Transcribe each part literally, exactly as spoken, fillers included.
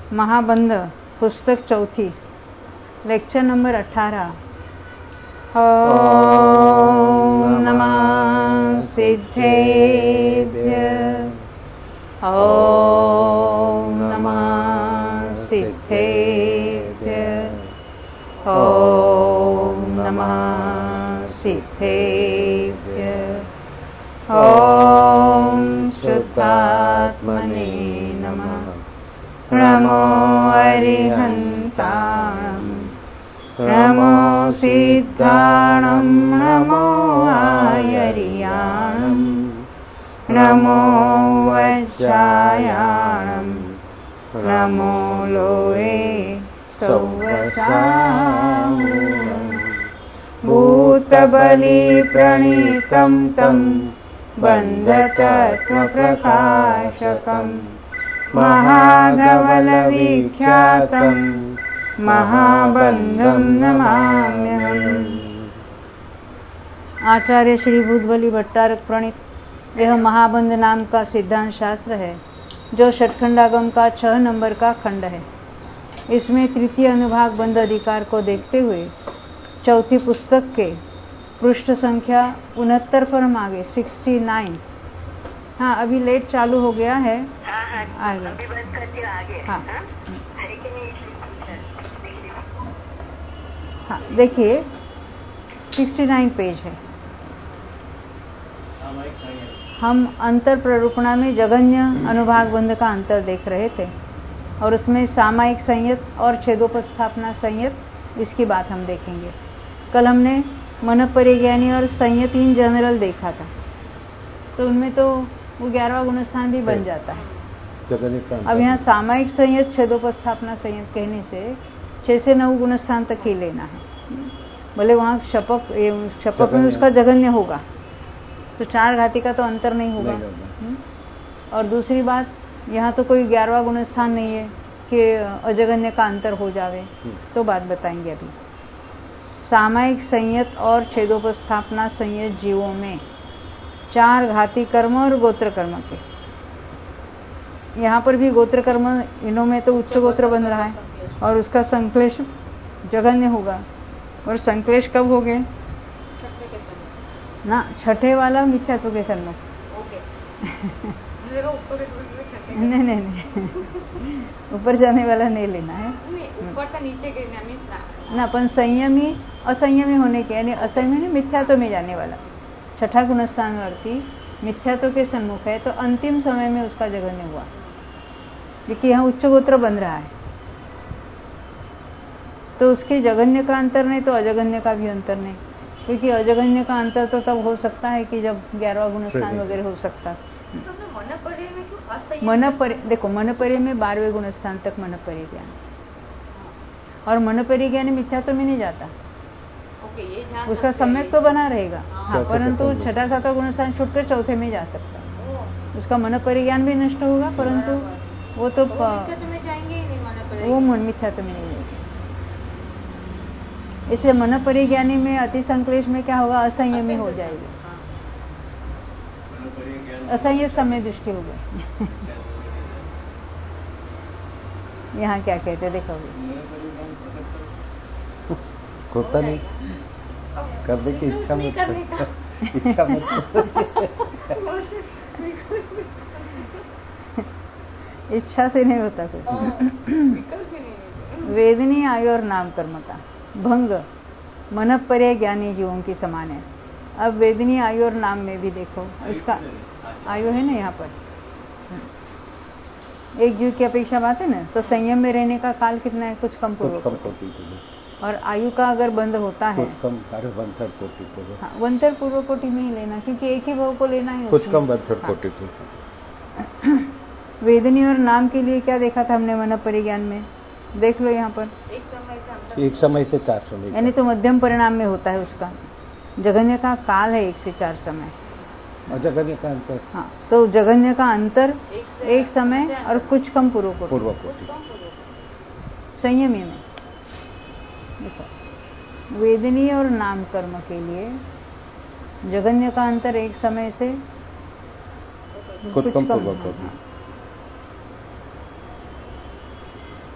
महाबंध पुस्तक चौथी, lecture number अठारह। ओम नमः सिद्धेभ्य, ओम नमः सिद्धेभ्य, ओम नमः सिद्धेभ्य, ओम शुद्धात्मने नमः। नमो अरिहन्ताणं, नमो सिद्धाणं, नमो आयर्याणं, नमो वज्रायाणं, नमो लोये सौवसामूलम्। भूतबलिप्रणीतं तं बन्धतत्त्वप्रकाशकम् महाधवलविख्यातं महाबंधं नमाम्यहम्। आचार्य श्री भूतबली भट्टारक प्रणीत यह महाबंध नाम का सिद्धांत शास्त्र है, जो षटखंडागम का छह नंबर का खंड है। इसमें तृतीय अनुभाग बंध अधिकार को देखते हुए चौथी पुस्तक के पृष्ठ संख्या उनहत्तर पर हम आगे सिक्सटी नाइन। हाँ, अभी लेट चालू हो गया है। हाँ, हाँ, आगे अभी बंद करके आगे। हाँ, हाँ? हाँ, देखिए सिक्सटी नाइन पेज है। हम अंतर प्ररूपणा में जगन्य अनुभाग बंध का अंतर देख रहे थे और उसमें सामायिक संयत और छेदोपस्थापना संयत, इसकी बात हम देखेंगे। कल हमने मन परिज्ञानी और संयत इन जनरल देखा था, तो उनमें तो वो ग्यारहवां गुणस्थान भी बन जाता है। अब यहाँ सामायिक संयत छेदोपस्थापना संयत कहने से छह से नौ गुणस्थान तक ही लेना है। भले वहाँ शपक शपक में उसका जघन्य होगा तो चार घाती का तो अंतर नहीं होगा। नहीं, और दूसरी बात, यहाँ तो कोई ग्यारहवां गुणस्थान नहीं है कि अजगन्य का अंतर हो जावे, तो बात बताएंगे अभी। सामायिक संयत और छेदोपस्थापना संयत जीवों में चार घाती कर्म और गोत्र कर्म के, यहाँ पर भी गोत्र कर्म इनों में तो उच्च गोत्र बन रहा है और उसका संक्लेश जघन्य होगा। और संक्लेश कब हो गए ना? छठे वाला मिथ्यात्व के सन्मुख। नहीं नहीं नहीं, ऊपर जाने वाला नहीं लेना है, ऊपर से नीचे गिरना ना। अपन संयमी असंयमी होने के, यानी असंयमी मिथ्यात्व में जाने वाला छठा गुणस्थानवर्ती मिथ्यात्व के सन्मुख है, तो अंतिम समय में उसका जघन्य हुआ, क्योंकि यहाँ उच्च गोत्र बन रहा है। तो उसके जघन्य का अंतर नहीं तो अजगन्य का भी अंतर नहीं, क्योंकि अजगन्य का अंतर तो तब हो सकता है कि जब ग्यारहवा गुणस्थान वगैरह हो सकता। मन परि देखो, मन परि में बारहवें गुणस्थान तक मन परिज्ञान, और मन परिज्ञान मिथ्यात्व में नहीं जाता। उसका सम्यक तो बना रहेगा, हाँ, परंतु छठा सातवां गुणस्थान छूटकर चौथे में जा सकता है। उसका मन परिज्ञान भी नष्ट होगा, परंतु वो तो वो मन मिथ्यात्व में नहीं जाएगा। इसलिए मन परिज्ञानी में अति संक्लेश में क्या होगा? असंयमी हो जाएगा, असंयत समय दृष्टि हो गई। यहाँ क्या कहते देखो, होता नहीं करने की इच्छा मत इच्छा मत इच्छा से नहीं होता कुछ। वेदनी आयु और नाम कर्म का भंग मन पर्याय ज्ञानी जीवों की समान है। अब वेदनी आयु और नाम में भी देखो, उसका आयु है ना यहाँ पर, एक जीव की अपेक्षा बात है ना, तो संयम में रहने का काल कितना है? कुछ कम पूर्व कोटि। और आयु का अगर बंध होता है कुछ कम वंतर कोटि को, हाँ, वंतर पूर्व कोटि में ही लेना, क्योंकि एक ही भाव को लेना है, कुछ कम वंतर कोटि को। वेदनी और नाम के लिए क्या देखा था हमने मन परिज्ञान में? देख लो यहाँ पर, एक समय से चार समय, यानी तो मध्यम परिणाम में होता है उसका। जघन्य का काल है एक से चार समय, और जघन्य का अंतर, हाँ, तो जघन्य का अंतर एक समय और कुछ कम पूर्व कोटि। पूर्व कोटि संयमी में देखो, वेदनी और नाम कर्म के लिए जघन्य का अंतर एक समय से कुछ कम पूर्व कोटि।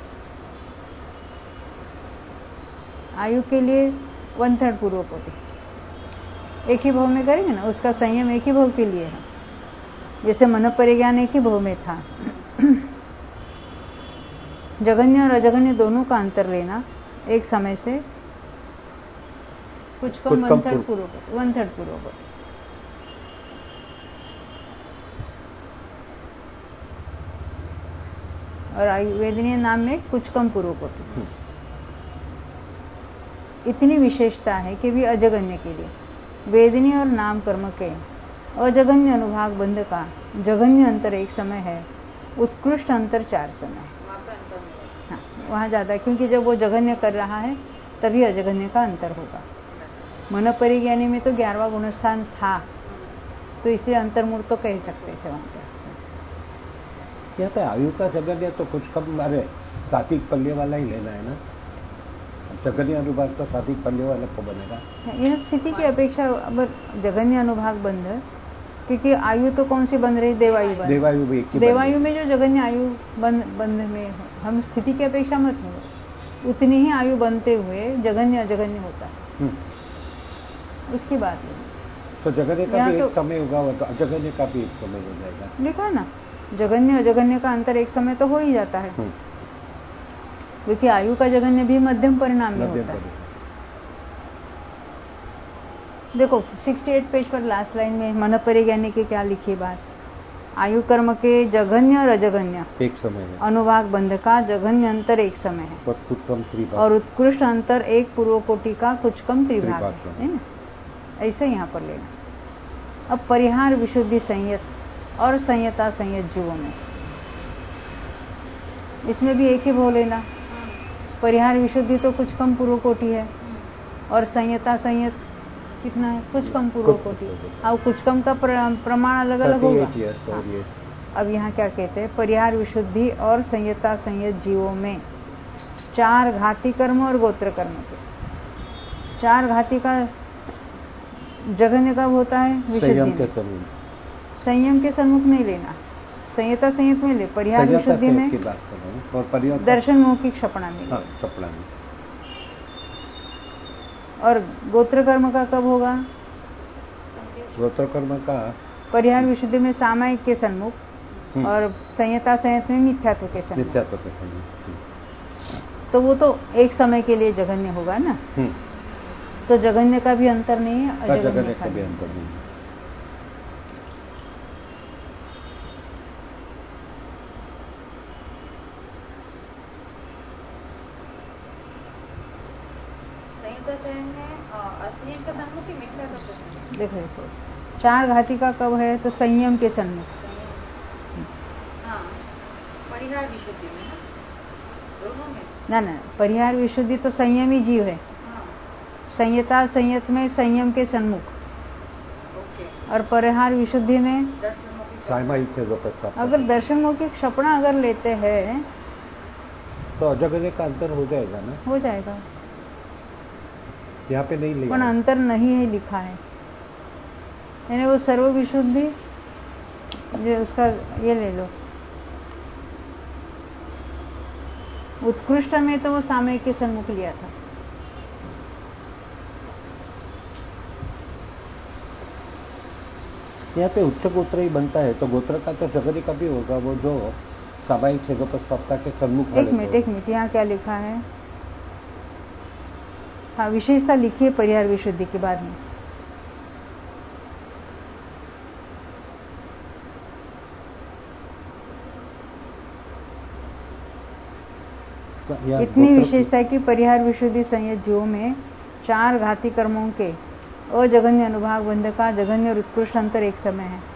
आयु के लिए वन थर्ड पूर्व कोटि, एक ही भाव में करेंगे ना, उसका संयम एक ही भाव के लिए है, जैसे मन परिज्ञान एक ही भाव में था। जगन्य और अजगन्य दोनों का अंतर लेना एक समय से कुछ कम वन थर्ड पूर्व कोटि, वन थर्ड पूर्व कोटि। और आयुर्वेदनीय नाम में कुछ कम पूर्व कोटि। इतनी विशेषता है कि भी अजगन्य के लिए वेदनीय और नाम कर्म के अजगन्य अनुभाग बंध का जगन्य अंतर एक समय है, उत्कृष्ट अंतर चार समय है। हाँ, वहाँ ज्यादा, क्योंकि जब वो जगन्य कर रहा है तभी अजगन्य का अंतर होगा। मन परिज्ञानी में तो ग्यारहवां गुणस्थान था, तो इसे अंतर्मूल तो कह सकते थे वहाँ पे। यहाँ पे आयु का जगन्य तो कुछ कम, अरे सात्विक पल्ले वाला ही लेना है ना, जगन्य अनुभाग तो सात्विक पल्ले वाला को बनेगा। यह स्थिति की अपेक्षा अब जगन्य अनुभाग बंध, क्योंकि आयु तो कौन सी बन रही, देवायु बंध। देवायु भी एक देवायु में जो जगन्य आयु बंध बंध में हम स्थिति की अपेक्षा मत हो, उतनी ही आयु बनते हुए जगन्य अजगन्य होता है, उसकी बात है। तो जगन्य का भी एक समय होगा, तो अजगन्य का भी एक समय हो जाएगा। लिखा ना, जगन्य अजगन्य का अंतर एक समय तो हो ही जाता है, क्योंकि आयु का जगन्य भी मध्यम परिणाम में होता है। देखो अड़सठ पेज पर लास्ट लाइन में मन परिज्ञानी की क्या लिखी बात, आयु कर्म के जगन्य और अजगन्य एक समय है, अनुभाग बंध का जगन्य अंतर एक समय है, और कुछ कम त्रिभाग, और उत्कृष्ट अंतर एक पूर्व कोटि का कुछ कम त्रिभाग है ना, ऐसे यहाँ पर लेना। अब परिहार विशुद्धि संयत और संयता संयत जीवों में, इसमें भी एक ही भाव लेना। परिहार विशुद्धि तो कुछ कम पूर्व कोटि है, और संयता संयत कितना है, कुछ कम पूर्व कोटि। अब कुछ कम का प्रमाण अलग अलग होगा। हाँ। अब यहाँ क्या कहते हैं, परिहार विशुद्धि और संयता संयत जीवों में चार घाती कर्म और गोत्र कर्म के, चार घाती का जगन्य कब होता है, संयम के सन्मुख, संयम के सन्मुख नहीं लेना, संयता संयत में ले, परिहार विशुद्धि में की बात कर रहा हूं, और परिहार दर्शन मौखिक क्षपणा में। हाँ, क्षपणा में। और गोत्र कर्म का कब होगा, गोत्र कर्म का परिहार विशुद्धि में सामायिक के सन्मुख, और संयता संयत में मिथ्यात्व के सन्मुख। मिथ्यात्व के सन्मुख, तो वो तो एक समय के लिए जगन्य होगा ना, तो जगन्य का भी अंतर नहीं है, अजगन्य का भी अंतर नहीं है। देखो देखो चार घाती का कब है, तो संयम के सन्मुख। परिहार विशुद्धि में ना, दोनों में ना ना, परिहार विशुद्धि तो संयमी जीव है, संयता संयत में संयम के सन्मुख, और परिहार विशुद्धि में सामायिक है जो प्रस्ताव। अगर दर्शन मौखिक क्षपणा अगर लेते हैं तो अजगन्य का अंतर हो जाएगा ना, हो जाएगा। यहाँ पे नहीं लिखा, पर अंतर नहीं है लिखा है, यानी वो सर्व विशुद्धि जो उसका ये ले लो, उत्कृष्ट में तो वो सामयिक के सन्मुख लिया था। यहाँ पे उच्च गोत्र ही बनता है, तो गोत्र का तो जगन्य का भी होगा, वो जो सामायिक है जो प्रस्तावता के सन्मुख। एक मिनट एक मिनट, यहाँ क्या लिखा है, हाँ विशेषता लिखी है परिहार विशुद्धि के बाद में। इतनी विशेषता है कि परिहार विशुद्धि संयत जीवों में चार घाती कर्मों के अजगन्य अनुभाग बंध का जगन्य और उत्कृष्ट अंतर एक समय है।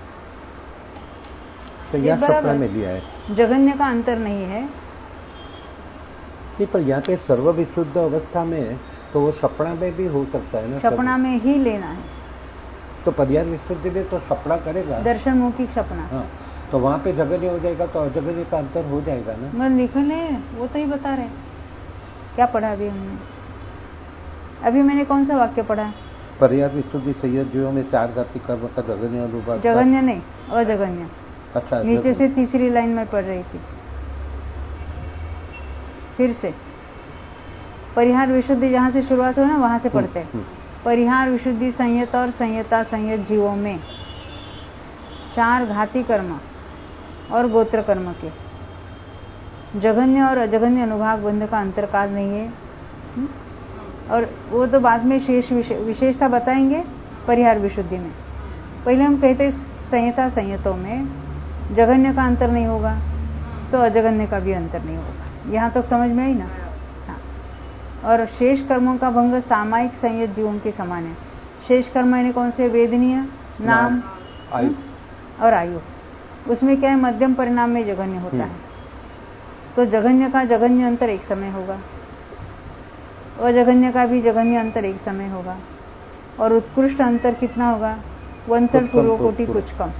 तो यह सपना में दिया है, जगन्य का अंतर नहीं है। नहीं, पर यहाँ पे सर्व विशुद्ध अवस्था में तो वो सपना में भी हो सकता है ना, सपना में ही लेना है। तो परिहार विशुद्धि में तो सपना करेगा, दर्शन मौखिक सपना। हाँ, तो वहाँ पे जगन्य हो जाएगा, तो अजगन्य का अंतर हो जाएगा ना। मैं लिखने वो तो ही बता रहे, क्या पढ़ा अभी हमने, अभी मैंने कौन सा वाक्य पढ़ा है, परिहार विशुद्धि संयत जीवों में चार घाती कर्म का जगन्य अनुभाग। जगन्य नहीं, अजगन्य। अच्छा, नीचे से तीसरी लाइन में पढ़ रही थी, फिर से परिहार विशुद्धि जहाँ से शुरुआत हो ना वहां से पढ़ते हैं। परिहार विशुद्धि संयत और संयता संयत जीवों में चार घाती कर्म और गोत्र कर्म के जघन्य और अजघन्य अनुभाग बंध का अंतरकाल नहीं है। हुँ? और वो तो बाद में शेष विशेषता बताएंगे परिहार विशुद्धि में। पहले हम कहते संयता संयतों में जघन्य का अंतर नहीं होगा तो अजघन्य का भी अंतर नहीं होगा। यहाँ तक तो समझ में आई ना। हाँ। और शेष कर्मों का भंग सामायिक संयत जीवों के समान है। शेष कर्म यानी कौन से? वेदनीय, नाम, आयु और आयु। उसमें क्या है? मध्यम परिणाम में जघन्य होता है। तो जघन्य का जघन्य अंतर एक समय होगा, अजघन्य का भी जघन्य अंतर एक समय होगा, और उत्कृष्ट अंतर कितना होगा? वन थर्ड पूर्व कोटि कुछ कम।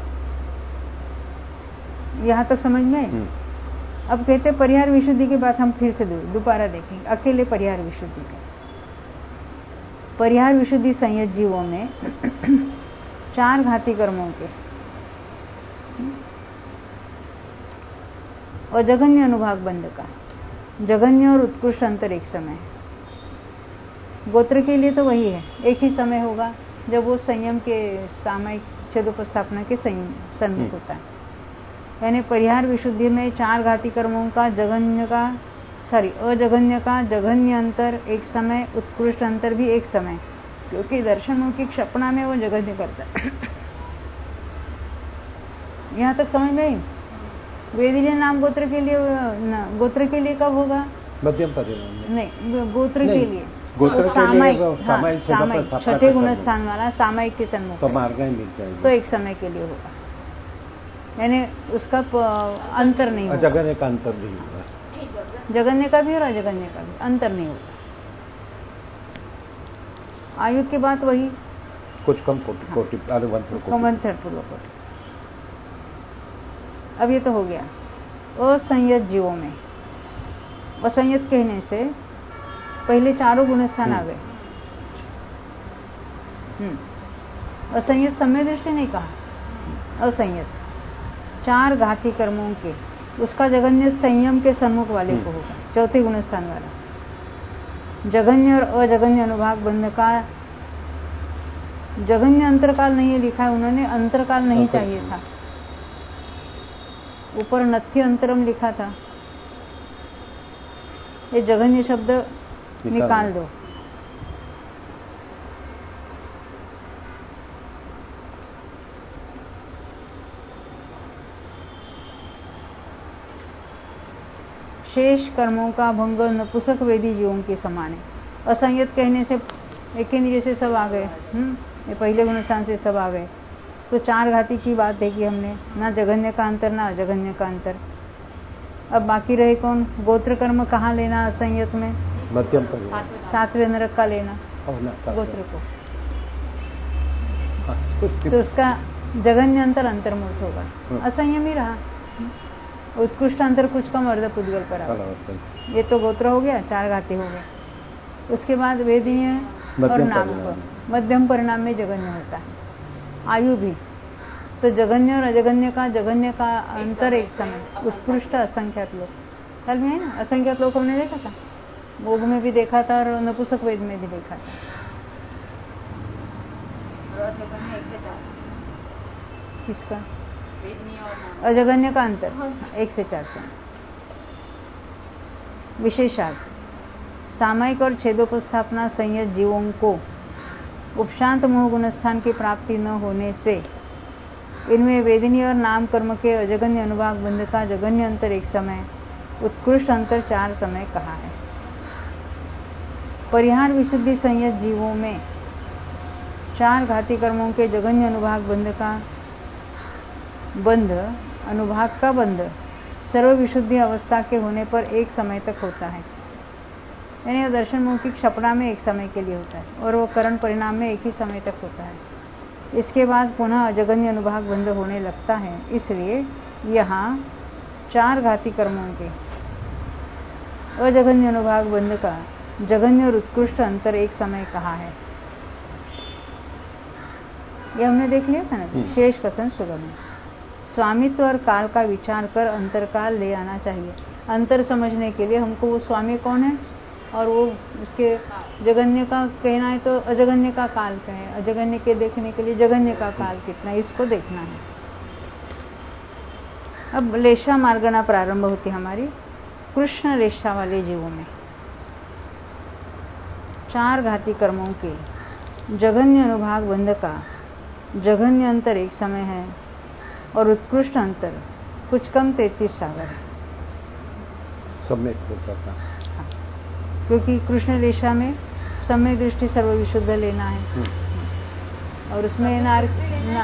यहाँ तक समझ में आए? अब कहते परिहार विशुद्धि की बात हम फिर से दोबारा देखेंगे, अकेले परिहार विशुद्धि का। परिहार विशुद्धि संयत जीवों में चार घाती कर्मों के और जघन्य अनुभाग बंध का जघन्य और उत्कृष्ट अंतर एक समय है। गोत्र के लिए तो वही है, एक ही समय होगा जब वो संयम के सामयिक छेदोपस्थापना के सन्मुख होता है। यानी परिहार विशुद्धि में चार घाती कर्मों का जघन्य का सॉरी अजघन्य का जघन्य अंतर एक समय, उत्कृष्ट अंतर भी एक समय, क्योंकि दर्शन की क्षपणा में वो जघन्य करता है। यहाँ तक समझ में आई? वेदनीय नाम गोत्र के लिए गोत्र के लिए कब होगा? मध्यम परिणाम नहीं, गोत्र के लिए गोत्र तो के लिए सामायिक सामायिक छठे गुण स्थान वाला सामायिक के सन्मुख तो मार्ग ही मिल जाएगा, तो एक समय के लिए होगा। यानी उसका अंतर नहीं होगा, जघन्य का अंतर नहीं होगा, जघन्य का भी और अजघन्य का भी अंतर नहीं होगा। आयु की बात वही, कुछ कम कोटि कोटि पूर्व कोटि। अब ये तो हो गया असंयत जीवों में। असंयत कहने से पहले चारों गुणस्थान आ गए। असंयत समय दृष्टि नहीं कहा, असंयत चार घाती कर्मों के उसका जघन्य संयम के सन्मुख वाले को होगा, चौथे गुणस्थान वाला। जघन्य और अजघन्य अनुभाग बंध का जघन्य अंतरकाल नहीं है लिखा है उन्होंने, अंतरकाल नहीं चाहिए था, ऊपर नथ्य अंतरम लिखा था। ये जघन्य शब्द निकाल, निकाल दो। शेष कर्मों का भंग नपुंसक वेदी जीवों के समान है। असंयत कहने से एक ही जैसे सब आ गए, हम्म ये पहले गुणस्थान से सब आ गए। तो चार घाती की बात देखी हमने, ना जघन्य का अंतर ना अजघन्य का अंतर। अब बाकी रहे कौन? गोत्र कर्म कहाँ लेना? असंयत में मध्यम सातवें नरक का लेना गोत्र को, तो उसका जघन्य अंतर अंतर्मुख होगा, असंयम ही रहा। उत्कृष्ट अंतर कुछ कम अर्ध पुद्गल पर। ये तो गोत्र हो गया, चार घाती हो गए। उसके बाद वेदीय और नाम को मध्यम परिणाम में जघन्य होता है। आयु भी तो जघन्य और अजघन्य का जघन्य का अंतर एक समय, उत्कृष्ट असंख्यात लोग कल में है ना, असंख्यात लोग हमने देखा था, भोग में भी देखा था और नपुंसक वेद में भी देखा था। किसका? अजघन्य का अंतर एक से चार से। विशेषार्थ सामायिक और छेदोपस्थापना संयत जीवों को उपशांत मोह गुणस्थान की प्राप्ति न होने से इनमें वेदनीय और नाम कर्म के अजघन्य अनुभाग बंध का जघन्य अंतर एक समय, उत्कृष्ट अंतर चार समय कहा है। परिहार विशुद्धि संयत जीवों में चार घाती कर्मों के जघन्य अनुभाग बंध का बंध अनुभाग का बंध सर्व विशुद्धि अवस्था के होने पर एक समय तक होता है। यानी दर्शन मुख की क्षपणा में एक समय के लिए होता है और वो करण परिणाम में एक ही समय तक होता है। इसके बाद पुनः अजघन्य अनुभाग बंध होने लगता है। इसलिए यहाँ चार घाती कर्मों के अजघन्य अनुभाग बंध का जघन्य और उत्कृष्ट अंतर एक समय कहा है। ये हमने देख लिया था ना। शेष कथन सुगम है। स्वामित्व और काल का विचार कर अंतरकाल ले आना चाहिए। अंतर समझने के लिए हमको वो स्वामी कौन है, और वो उसके जगन्य का कहना है तो अजगन्य का काल कहे, अजगन्य के देखने के लिए जगन्य का काल कितना, इसको देखना है। अब लेशा मार्गना प्रारंभ होती हमारी कृष्ण रेशा वाले जीवों में। चार घाती कर्मों के जघन्य अनुभाग बंध का जघन्य अंतर एक समय है और उत्कृष्ट अंतर कुछ कम तैतीस सागर है। सम्यक होता था। हाँ, क्योंकि कृष्ण रेशा में सम्यक दृष्टि सर्व विशुद्ध लेना है और उसमें नार ना,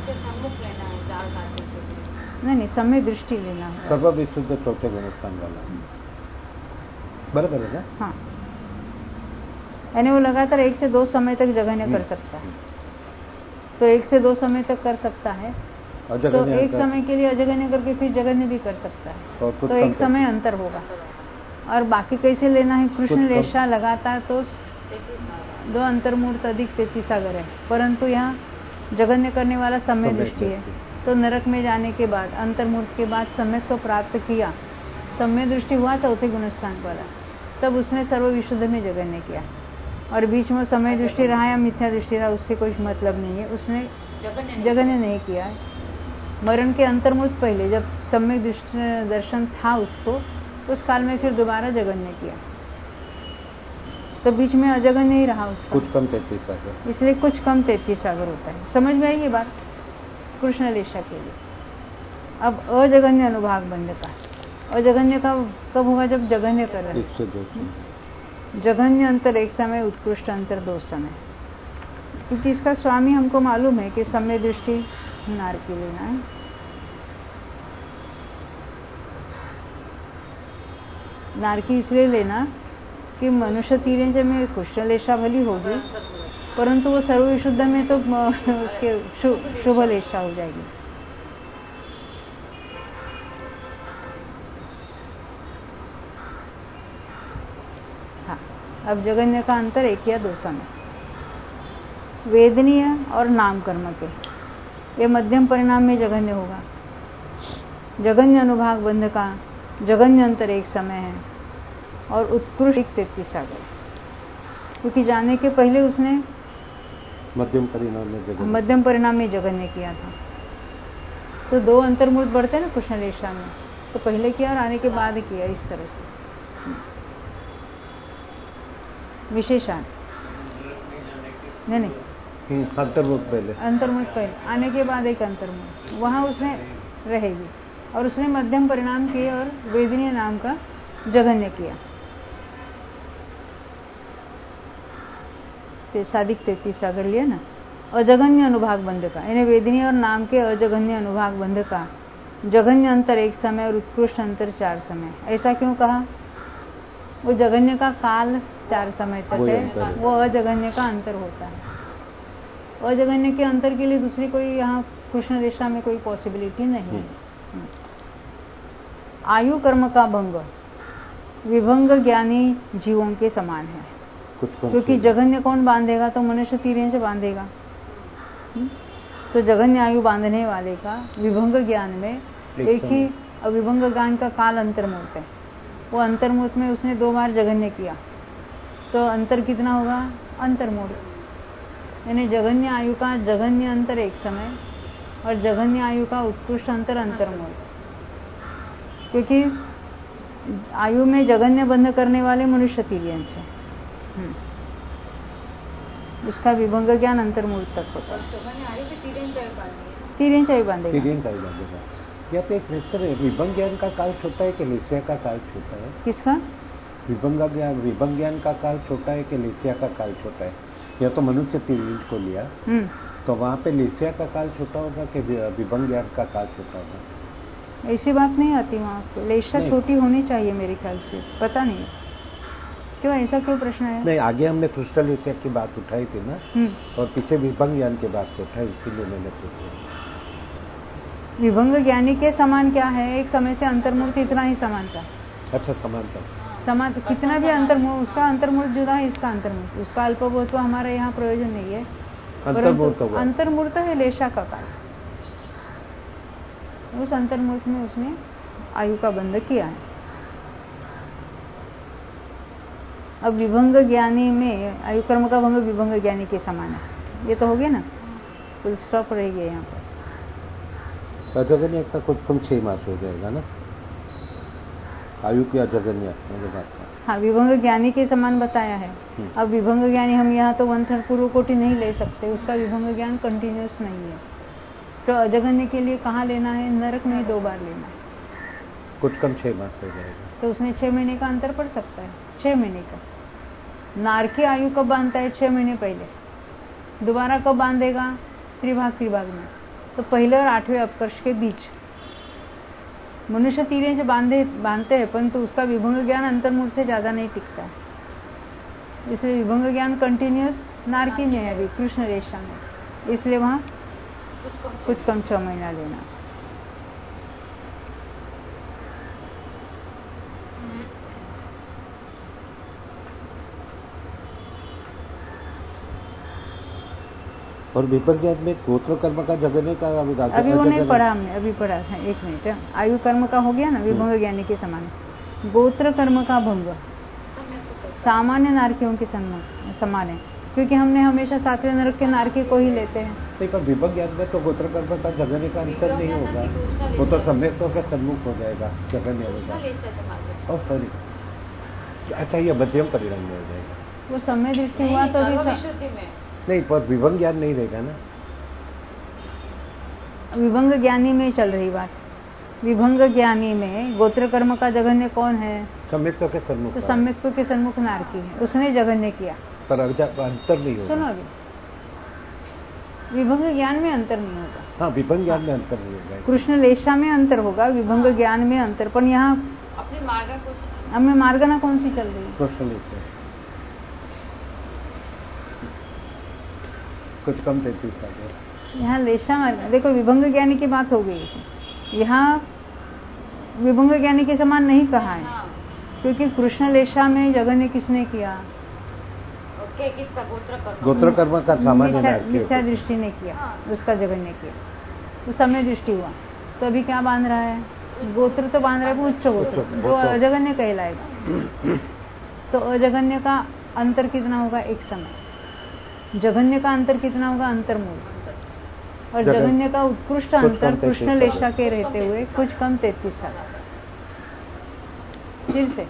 नहीं नहीं सम्यक दृष्टि लेना है। सर्व विशुद्ध चौथे गुणस्थान वाला बराबर है ना? हाँ, यानी वो लगातार एक से दो समय तक जगन्य कर सकता है, तो एक से दो समय तक कर सकता है, तो एक समय के लिए अजगन्य करके फिर जगन्य भी कर सकता है, तो एक समय अंतर होगा। और बाकी कैसे लेना है? कृष्ण रेशा लगातार तो दो अंतर्मूर्त अधिक तैतीस सागर है, परंतु यहाँ जगन्य करने वाला सम्यक दृष्टि है, तो नरक में जाने के बाद अंतर्मूर्त के बाद सम्यक तो प्राप्त किया, सम्यक दृष्टि हुआ चौथे गुणस्थान वाला, तब उसने सर्व विशुद्ध में जगन्य किया। और बीच में समय दृष्टि रहा या मिथ्या दृष्टि रहा उससे कोई मतलब नहीं है, उसने जगन्य नहीं किया है। मरण के अंतर्मूर्त पहले जब सम्यक दर्शन था उसको, उस काल में फिर दोबारा जगन्य किया, तो बीच में अजगन्य ही रहा उसका, कुछ कम तैतीस सागर, इसलिए कुछ कम तैतीस सागर होता है। समझ में आई ये बात कृष्ण लेशा के लिए। अब अजगन्य अनुभाग बंध का, अजगन्य का कब होगा? जब जगन्य कर रहे हैं। जघन्य अंतर एक समय, उत्कृष्ट अंतर दो समय, क्योंकि इसका स्वामी हमको मालूम है कि सम्यक दृष्टि नार की लेना है। नार की इसलिए लेना कि मनुष्य तीरेंज में कृष्ण लेशा भली होगी, परंतु वो सर्व विशुद्ध में तो उसके शुभ लेशा हो जाएगी। अब जगन्य का अंतर एक या दो समय। वेदनीय और नाम कर्म के ये मध्यम परिणाम में जगन्य होगा। जगन्य अनुभाग बंध का जगन्य अंतर एक समय है और उत्कृष्ट तैतीस सागर, क्योंकि जाने के पहले उसने मध्यम परिणाम में जगन्य मध्यम परिणाम में जगन्य किया था। तो दो अंतर्मूर्त बढ़ते हैं ना कृष्ण लेशा में, तो पहले किया और आने के बाद किया, इस तरह से विशेषण। नहीं नहीं अंतर्मुख पहले, अंतर्मुख पहले, आने के बाद एक अंतर्मुख, वहां उसने रहेगी और उसने मध्यम परिणाम किए और वेदनीय नाम का जगन्य किया। सादिक तैतीस सागर लिया ना। अजगन्य अनुभाग बंध का, यानी वेदनीय और नाम के अजगन्य अनुभाग बंध का जगन्य अंतर एक समय और उत्कृष्ट अंतर चार समय। ऐसा क्यों कहा? वो जगन्य का काल चार समय तक है, वो अजगन्य का अंतर होता है। अजगन्य के अंतर के लिए दूसरी कोई यहाँ कृष्ण रेशा में कोई पॉसिबिलिटी नहीं है। आयु कर्म का भंग विभंग ज्ञानी जीवों के समान है, क्योंकि जगन्य कौन बांधेगा? तो मनुष्य तीरें से बांधेगा। तो जगन्य आयु बांधने वाले का विभंग ज्ञान में एक ही अविभंग ज्ञान का काल अंतर्मूर्त है, वो अंतर्मूर्त में उसने दो बार जगन्य किया, तो अंतर कितना होगा? अंतर्मूर्त, यानी जगन्य आयु का जगन्य अंतर एक समय और जगन्य आयु का उत्कृष्ट अंतर अंतर्मूर्त। क्योंकि आयु में जगन्य बंध करने वाले मनुष्य तीर्यंश है, उसका विभंग ज्ञान अंतर्मूर्त तक होता है। तीर्यंश आयु बांधेगा, तीर्यंश आयु बांधेगा। या तो एक प्रश्न है, विभंग ज्ञान का काल छोटा है कि लेस्या का काल छोटा है? किसका? विभंग ज्ञान, विभंग ज्ञान का काल छोटा है कि लेस्या का काल छोटा है? या तो मनुष्य तीर्यंश को लिया तो वहाँ पे लेस्या का काल छोटा होगा कि विभंग ज्ञान का काल छोटा होगा? ऐसी बात नहीं आती वहाँ पे। लेस्या छोटी होनी चाहिए मेरे ख्याल से, पता नहीं क्यों, ऐसा क्यों प्रश्न है? नहीं, आगे हमने कृष्ण लेस्या की बात उठाई थी ना, और पीछे विभंग ज्ञान की बात उठाई, इसीलिए मैंने पूछा। विभंग ज्ञानी के समान क्या है? एक समय से अंतर्मूर्त इतना ही समान था। अच्छा, समान था, समान कितना भी अंतर्मूर्त, उसका अंतर्मूर्त जुदा है, इसका अंतर्मूर्त, उसका अल्पभूत तो हमारे यहाँ प्रयोजन नहीं है। अंतर्मूर्त अंतर्मूर्त है लेशा का काल, उस अंतर्मूर्त में उसने आयु का बंध किया है। अब विभंग ज्ञानी में आयु कर्म का भंग विभंग ज्ञानी के समान है। ये तो हो गया ना, फुल स्टॉप रह गया यहाँ पर। अजगन्य का कुछ कम छह मास हो जाएगा ना, आयु की अजगन्य। हाँ, विभंग ज्ञानी के समान बताया है। अब विभंग ज्ञानी हम यहाँ तो वन थर्ड पूर्व कोटि नहीं ले सकते, उसका विभंग ज्ञान कंटिन्यूस नहीं है। तो अजगन्य के लिए कहाँ लेना है? नरक में दो बार लेना है। कुछ कम छह मास हो जाएगा। तो उसने छह महीने का अंतर पड़ सकता है। छह महीने का नार की आयु कब बांधता है? छह महीने पहले। दोबारा कब बांधेगा? त्रिभाग त्रिभाग में। तो पहले और आठवें अपकर्ष के बीच मनुष्य तीन इंच बांधे बांधते हैं, परंतु उसका विभंग ज्ञान अंतर्मुख से ज्यादा नहीं टिकता है। इसलिए विभंग ज्ञान कंटिन्यूस नारकी में है अभी, कृष्ण रेशा में, इसलिए वहां कुछ कम छह महीना लेना। और विभंग ज्ञान में गोत्र कर्म का जगने का अभी वो नहीं पढ़ा हमने, अभी पढ़ा है। एक मिनट, आयु कर्म का हो गया ना, विभंग ज्ञानी के समान। गोत्र कर्म का भंग सामान्य नारकियों के समान है, क्योंकि हमने हमेशा सातवें नरक के नारकी को ही लेते हैं। नहीं, पर विभंग ज्ञान में तो गोत्र कर्म का जगने का अंतर नहीं होगा, वो तो सम्यक तो सन्मुख हो जाएगा, जगन्य होगा। और सॉरी, अच्छा, ये मध्यम परिणाम में हो जाएगा। वो समय दृष्टि हुआ तो भी नहीं, पर विभंग ज्ञान नहीं रहेगा ना। विभंग ज्ञानी में चल रही बात। विभंग ज्ञानी में गोत्र कर्म का जघन्य कौन है? सम्यक्त्व के सन्मुख। तो सम्यक्त्व के सन्मुख नारकी है, उसने जघन्य किया, पर अंतर नहीं होगा। सुनो, अभी विभंग ज्ञान में अंतर नहीं होगा। हाँ, विभंग ज्ञान में अंतर नहीं होगा। कृष्ण लेशा में अंतर होगा, विभंग ज्ञान में अंतर। पर यहाँ अपनी मार्गा हमें मार्गना कौन सी चल रही है? कृष्ण लेशा कुछ कम तैतीस का। यहाँ लेशा मार्ग, देखो विभंग ज्ञानी की बात हो गई। यहाँ विभंग ज्ञानी के समान नहीं कहा है, क्योंकि कृष्ण लेशा में जगन्य किसने किया? ओके, किसका? गोत्र कर्म। गोत्र कर्म का सामान्य मिथ्या दृष्टि ने किया, उसका जगन्य किया, तो समय दृष्टि हुआ। तो अभी क्या बांध रहा है? गोत्र तो बांध रहा है उच्च गोत्र, जो अजगन्य कहलाएगा। तो अजगन्य का अंतर कितना होगा? एक समय। जघन्य का अंतर कितना होगा? अंतर्मूल। और जघन्य का उत्कृष्ट अंतर कृष्ण लेशा के रहते हुए कुछ कम तैतीस साल। फिर से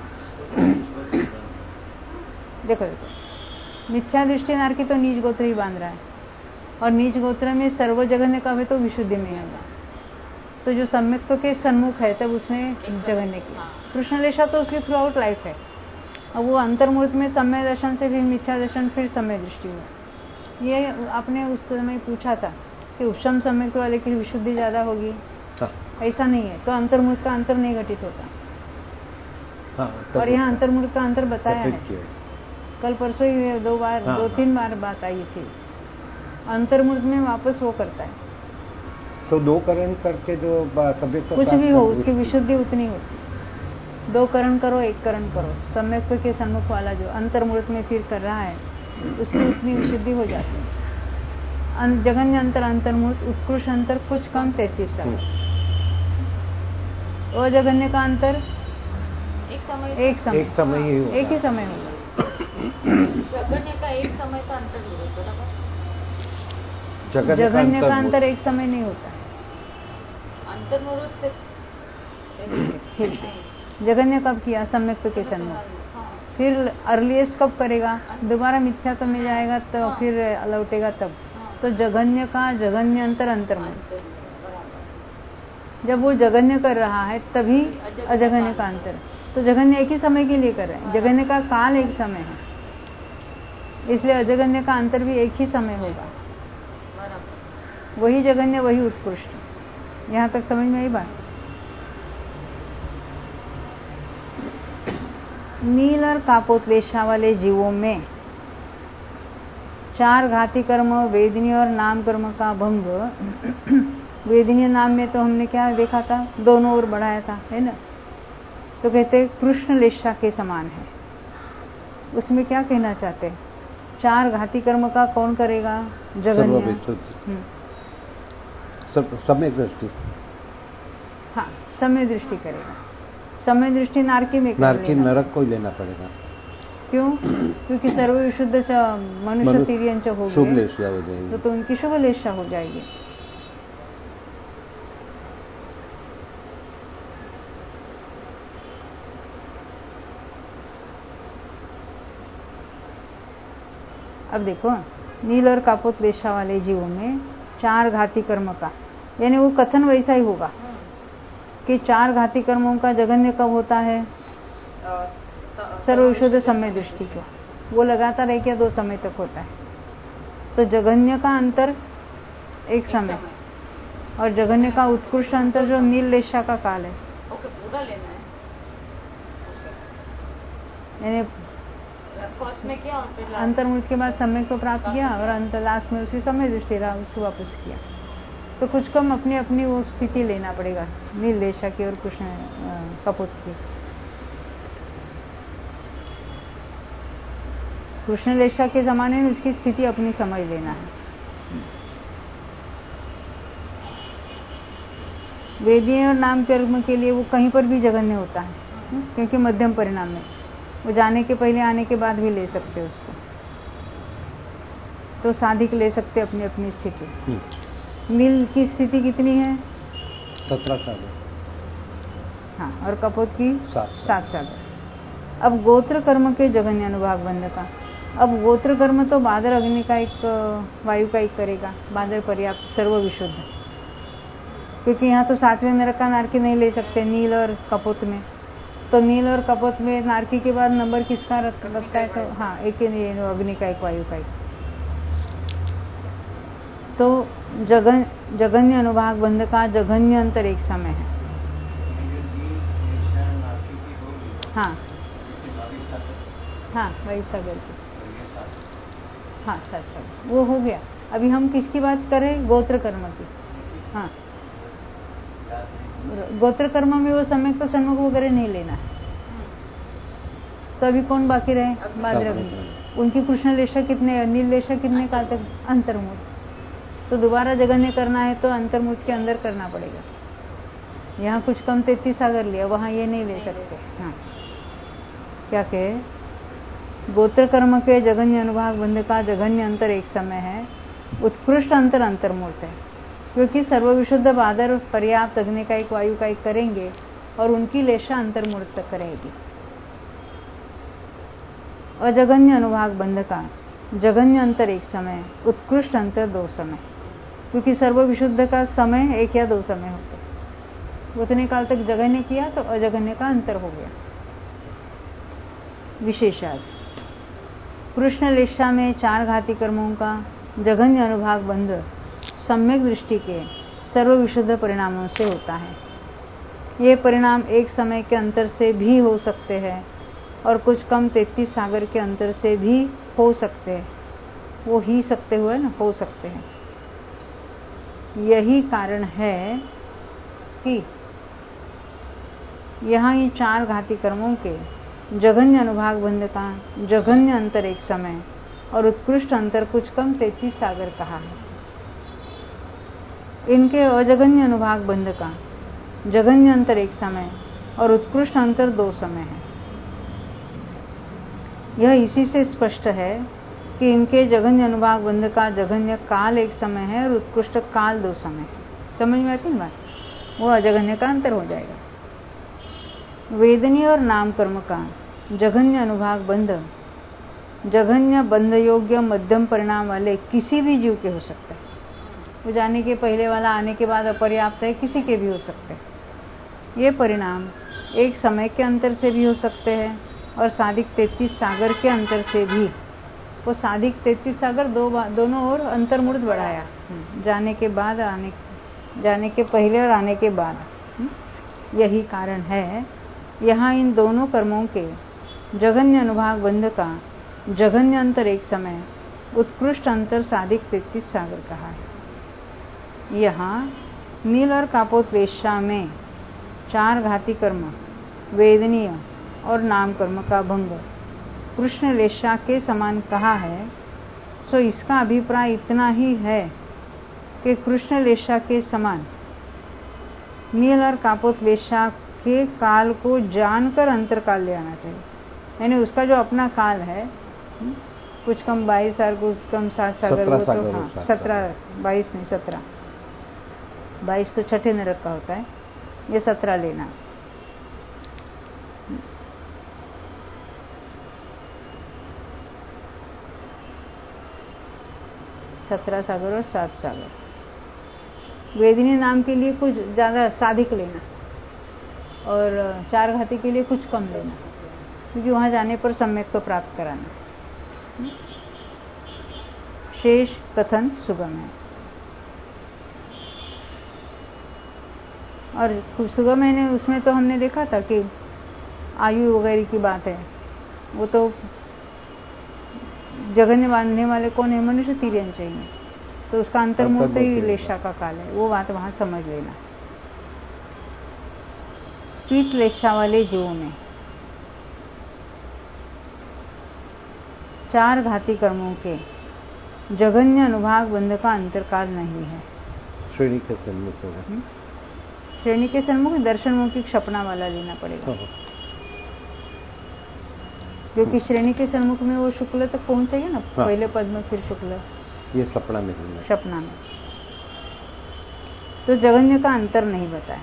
देखो, देखो मिथ्या दृष्टि नारकी तो नीच गोत्र ही बांध रहा है, और नीच गोत्र में सर्व जघन्य का है तो विशुद्धि में होगा। तो जो सम्यक्त्व के सन्मुख है तब उसने जघन्य किया। कृष्ण लेशा तो उसकी थ्रू आउट लाइफ है। अब वो अंतर्मूर्त में समय दर्शन से फिर मिथ्या दर्शन, फिर समय दृष्टि हुआ। ये आपने उस समय पूछा था कि उपशम समय वाले की विशुद्धि ज्यादा होगी। हाँ। ऐसा नहीं है, तो अंतर्मूर्त का अंतर नहीं घटित होता। हाँ, और यहाँ अंतर्मूर्त का अंतर बताया है। कल परसों ही दो बार हाँ, दो हाँ। तीन बार बात आई थी। अंतर्मूर्त में वापस वो करता है, तो दो करण करके जो तबियत कुछ भी हो उसकी विशुद्धि उतनी होती। दो करण करो, एक करण करो, सम्यक्त्व के सन्मुख वाला जो अंतर्मूर्त में फिर कर रहा है उसकी उतनी विशुद्धि हो जाती है। जघन्य अंतर, अंतर्मूर्त, उत्कृष्ट अंतर कुछ कम तैतीस साल। अजघन्य का अंतर एक समय एक समय एक समय ही होगा। एक ही समय होगा। जघन्य का एक समय का अंतर होगा, बराबर। जघन्य का अंतर एक समय नहीं होता। अंतर्मूर्त से जघन्य कब किया? सम्यक्त्व के सन्मुख। फिर अर्लीस्ट कब करेगा? दोबारा मिथ्यात्व में जाएगा तो फिर लौटेगा तब। तो जघन्य का जघन्य अंतर, अंतर्मूर्त। जब वो जघन्य कर रहा है तभी अजघन्य का अंतर। तो जघन्य एक ही समय के लिए कर रहे हैं, जघन्य का काल एक समय है, इसलिए अजघन्य का अंतर भी एक ही समय होगा। वही जघन्य, वही उत्कृष्ट। यहाँ तक समझ में आई बात? नील और कापोत्वेषा वाले जीवों में चार घाती कर्म, वेदनीय और नाम कर्म का भंग। वेदनीय नाम में तो हमने क्या देखा था? दोनों ओर बढ़ाया था, है ना? तो कहते कृष्ण लेशा के समान है। उसमें क्या कहना चाहते हैं? चार घाती कर्म का कौन करेगा? जघन्य। समय दृष्टि। हाँ, समय दृष्टि करेगा। समय दृष्टि नारकी में नारकी नरक को ही लेना पड़ेगा। क्यों? क्योंकि सर्व विशुद्ध मनुष्य तिर्यंच हो गए, शुभ लेशा हो जाएगी, तो, तो उनकी शुभ लेशा हो जाएगी। अब देखो, नील और कापोत लेशा वाले जीवों में चार घाती कर्म का, यानी वो कथन वैसा ही होगा कि चार घाती कर्मों का जघन्य कब होता है? सर्वविशुद्ध समय दृष्टि को, वो लगातार एक या दो समय तक होता है। तो जघन्य का अंतर एक समय और जघन्य का उत्कृष्ट अंतर जो नील लेशा का काल है, पूरा लेना है, यानी फर्स्ट में किया और फिर अंतर्मुख के बाद समय को प्राप्त किया और अंतर लास्ट में उसी समय दृष्टि रहा, उसको वापस किया। तो कुछ कम अपनी अपनी वो स्थिति लेना पड़ेगा, नील लेशा की और कृष्ण कपोत की। कृष्ण लेशा के जमाने में उसकी स्थिति अपनी समझ लेना है। वेदीय और नाम कर्म के लिए वो कहीं पर भी जघन्य होता है, क्योंकि मध्यम परिणाम में वो जाने के पहले आने के बाद भी ले सकते उसको, तो साधिक ले सकते अपनी अपनी स्थिति। नील की स्थिति कितनी है? सत्रह सागर। हाँ, और कपोत की सात सात सागर। अब गोत्र कर्म के जघन्य अनुभाग बंध का, अब गोत्र कर्म तो बादर अग्नि का एक, वायु का एक करेगा, बादर पर्याप्त सर्व विशुद्ध, क्योंकि यहाँ तो सातवें नरक का नारकी नहीं ले सकते नील और कपोत में। तो नील और कपोत में नारकी के बाद नंबर किसका लगता है? तो हाँ, एक अग्नि का एक, वायु का एक। तो जगन जघन्य अनुभाग बंध का जघन्य अंतर एक समय है। हाँ हाँ, बाईस सागर की, हाँ सात सागर, वो हो गया। अभी हम किसकी बात करें? गोत्र कर्म की। हाँ, गोत्र कर्म में वो समय को सन्मुख वगैरह नहीं लेना है। तो अभी कौन बाकी रहे? बादरग्नि। उनकी कृष्ण लेशा कितने, नील लेशा कितने काल तक? अंतर्मुख। तो दोबारा जघन्य करना है तो अंतर्मुख के अंदर करना पड़ेगा। यहाँ कुछ कम तैतीस सागर लिया, वहाँ ये नहीं ले सकते। हाँ, क्या कहे? गोत्र कर्म के जघन्य अनुभाग बंध का जघन्य अंतर एक समय है, उत्कृष्ट अंतर अंतर्मूर्त है, क्योंकि सर्वविशुद्ध बादर पर्याप्त अग्नि का एक, वायु का एक करेंगे और उनकी लेशा अंतर्मूर्त करेगी। अजघन्य अनुभाग बंध का जघन्य अंतर एक समय, उत्कृष्ट अंतर दो समय, क्योंकि सर्वविशुद्ध का समय एक या दो समय होते। उतने काल तक जघन्य किया तो अजघन्य का अंतर हो गया। विशेषार्थ, कृष्ण लेशा में चार घाती कर्मों का जघन्य अनुभाग बंध सम्यक दृष्टि के सर्वविशुद्ध परिणामों से होता है। ये परिणाम एक समय के अंतर से भी हो सकते हैं और कुछ कम तैतीस सागर के अंतर से भी हो सकते हैं। वो ही सकते हुए ना, हो सकते हैं। यही कारण है कि यहाँ ये चार घाती कर्मों के जघन्य अनुभाग बंध का जघन्य अंतर एक समय और उत्कृष्ट अंतर कुछ कम तैतीस सागर कहा है। इनके अजघन्य अनुभाग बंध का जघन्य अंतर एक समय और उत्कृष्ट अंतर दो समय है। यह इसी से स्पष्ट है कि इनके जघन्य अनुभाग बंध का जघन्य काल एक समय है और उत्कृष्ट काल दो समय है। समझ में आती है बात? वो अजघन्य का अंतर हो जाएगा। वेदनीय और नाम कर्म का जघन्य अनुभाग बंध जघन्य बंध योग्य मध्यम परिणाम वाले किसी भी जीव के हो सकते हैं। वो जाने के पहले वाला आने के बाद अपर्याप्त है, किसी के भी हो सकते हैं। ये परिणाम एक समय के अंतर से भी हो सकते हैं और साधिक तैतीस सागर के अंतर से भी। वो साधिक तैतीस सागर दो दोनों ओर अंतर्मूर्त बढ़ाया, जाने के बाद आने, जाने के पहले और आने के बाद। यही कारण है यहाँ इन दोनों कर्मों के जघन्य अनुभाग बंध का जघन्य अंतर एक समय, उत्कृष्ट अंतर साधिक तैतीस सागर कहा है। यहाँ नील और कापोत वेश्या में चार घाती कर्म वेदनीय और नाम कर्म का भंग कृष्ण लेशा के समान कहा है। सो इसका अभिप्राय इतना ही है कि कृष्ण लेशा के समान नील और कापोत वेश्या के काल को जानकर अंतरकाल ले आना चाहिए। यानी उसका जो अपना काल है, कुछ कम बाईस और कुछ कम सात सागर, वो तो हाँ सत्रह, बाईस नहीं सत्रह, बाईस तो छठे नरक का होता है, ये सत्रह लेना। सत्रह सागर और सात सागर। वेदिनी नाम के लिए कुछ ज्यादा साधिक लेना और चार घाती के लिए कुछ कम लेना, क्योंकि वहां जाने पर सम्यक तो प्राप्त कराना। शेष कथन सुगम है, और सुगम है ने उसमें तो हमने देखा था कि आयु वगैरह की बात है, वो तो जगन्य बांधने वाले कौन है, मनुष्य तीर्यन चाहिए, तो उसका अंतर्मुक्त ही लेशा का काल है, वो बात वहां समझ लेना। पीत लेशा वाले जीवों में चार घाती कर्मों के जघन्य अनुभाग बंध का अंतरकाल नहीं है। श्रेणी के सन्मुख होगा, श्रेणी के सन्मुख दर्शनमुखी क्षपना वाला लेना पड़ेगा, क्योंकि श्रेणी के सन्मुख में वो शुक्ल तक पहुंचेगा ना, हाँ। पहले पद में फिर शुक्ल, ये सपना में सपना में तो जगन्य का अंतर नहीं बताया।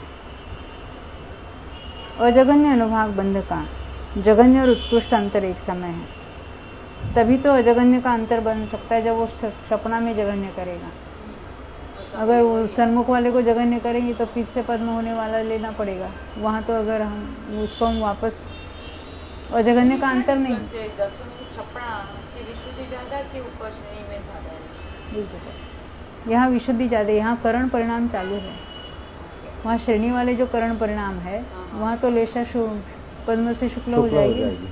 अजगन्य अनुभाग बंध का जगन्य और उत्कृष्ट अंतर एक समय है, तभी तो अजगन्य का अंतर बन सकता है जब वो सपना में जगन्य करेगा। अगर वो सन्मुख वाले को जगन्य करेंगे तो पीछे पद में होने वाला लेना पड़ेगा, वहां तो अगर हम उसको हम वापस अजगन्य का अंतर नहीं। यहाँ विशुद्धि ज्यादा, यहाँ करण परिणाम चालू है, वहाँ श्रेणी वाले जो करण परिणाम है वहाँ तो लेशा पद्म से शुक्ल हो जाएगी।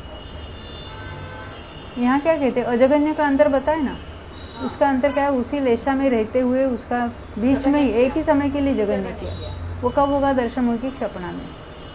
यहाँ क्या कहते हैं, अजगन्य का अंतर बताए ना, उसका अंतर क्या है, उसी लेशा में रहते हुए उसका बीच में ही एक ही समय के लिए जगन्य किया। वो कब होगा, दर्शनमुखी क्षपना में,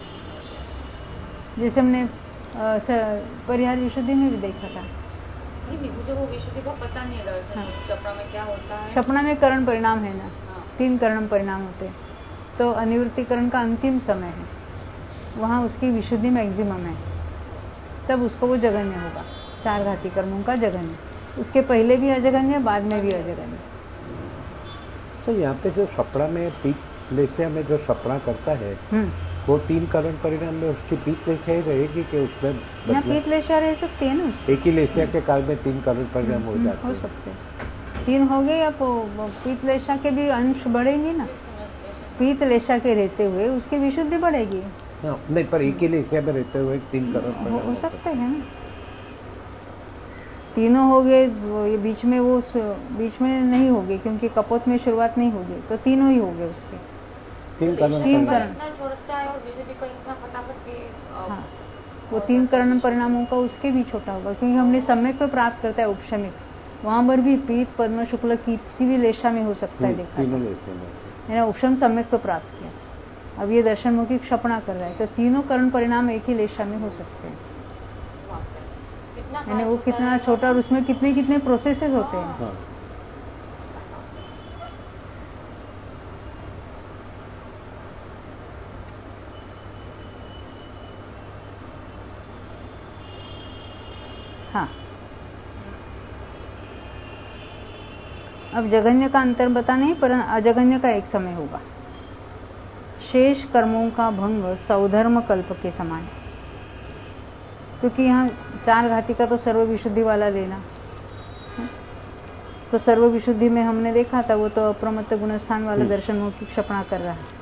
जैसे हमने परिहार विशुद्धि में भी देखा था। नहीं, मुझे वो विशुद्धि का पता नहीं है। हाँ। क्षपना में क्या होता है, क्षपना में करण परिणाम है ना, हाँ। तीन करण परिणाम होते हैं, तो अनिवृत्तिकरण का अंतिम समय है, वहाँ उसकी विशुद्धि मैक्सिमम है, तब उसको वो जगन्य होगा, चार घाती कर्मों का जगन्य। उसके पहले भी अजगन्य, बाद में भी अजगन्य। तो यहाँ पे जो सपना में पीत लेशा में जो सपना करता है वो तीन करण परिणाम में उसकी पीत लेशा ही रहेगी कि उसमें ना पीत लेशा रह सकती है ना, एक ही लेशा के काल में तीन करण परिणाम हो जाते हो सकते हैं, तीन हो गए, या पीत लेशा के भी अंश बढ़ेंगे ना, पीत लेशा के रहते हुए उसकी विशुद्धि बढ़ेगी। हाँ, नहीं, पर एक ही लेशा में रहते हुए तीन करण परिणाम हो सकते हैं ना, तीनों हो गए, ये बीच में वो बीच में नहीं होगी क्योंकि कपोत में शुरुआत नहीं होगी, तो तीनों ही हो गए उसके तीन करण तीन करण। हाँ, वो तीन करण परिणामों का उसके भी छोटा होगा, क्योंकि हमने सम्यक पे प्राप्त करता है उपशमिक, वहां पर भी पीत पद्म शुक्ल किसी भी लेशा में हो सकता है, देखा मैंने उपशम सम्यक पे प्राप्त किया। अब ये दर्शनमुखी क्षपना कर रहा है, तो तीनों करण परिणाम एक ही लेशा में हो सकते हैं, यानी वो कितना छोटा और उसमें कितने कितने प्रोसेसेस होते हैं। हाँ। हाँ, अब जगन्य का अंतर बता नहीं, पर अजगन्य का एक समय होगा। शेष कर्मों का भंग सौधर्म कल्प के समान, क्योंकि यहाँ चार घाटी का तो सर्व विशुद्धि वाला लेना, तो सर्व विशुद्धि में हमने देखा था वो तो अप्रमत्त गुणस्थान वाला दर्शन की क्षपना कर रहा है।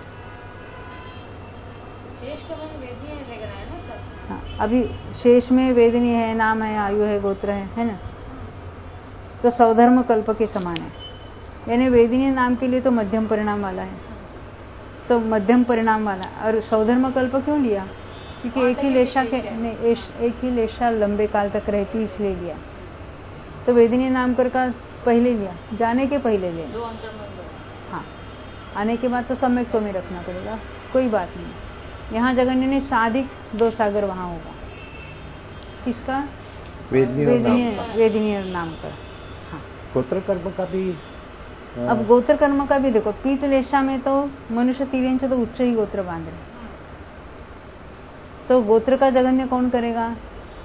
शेष कर्म वेदनीय है ना। हाँ, अभी शेष में वेदनीय है, नाम है, आयु है, गोत्र है, है ना, तो सौधर्म कल्प के समान है, यानी वेदनीय नाम के लिए तो मध्यम परिणाम वाला है, तो मध्यम परिणाम वाला। और सौधर्म कल्प क्यों लिया, क्योंकि एक ही लेशा के ने एक ही लेशा लंबे काल तक रहती, इसलिए लिया। तो वेदनीय नाम कर का पहले लिया, जाने के पहले लिया। हाँ, आने के बाद तो सम्यक तो में रखना पड़ेगा, कोई बात नहीं। यहाँ जगन्य ने साधिक दो सागर वहाँ होगा, किसका, वेदनीय नाम पर। हाँ, गोत्र कर्म का भी। अब गोत्र कर्म का भी देखो, पीत लेशा में तो मनुष्य तीर्यंच तो उच्च ही गोत्र बांध रहे, तो गोत्र का जगन्य कौन करेगा,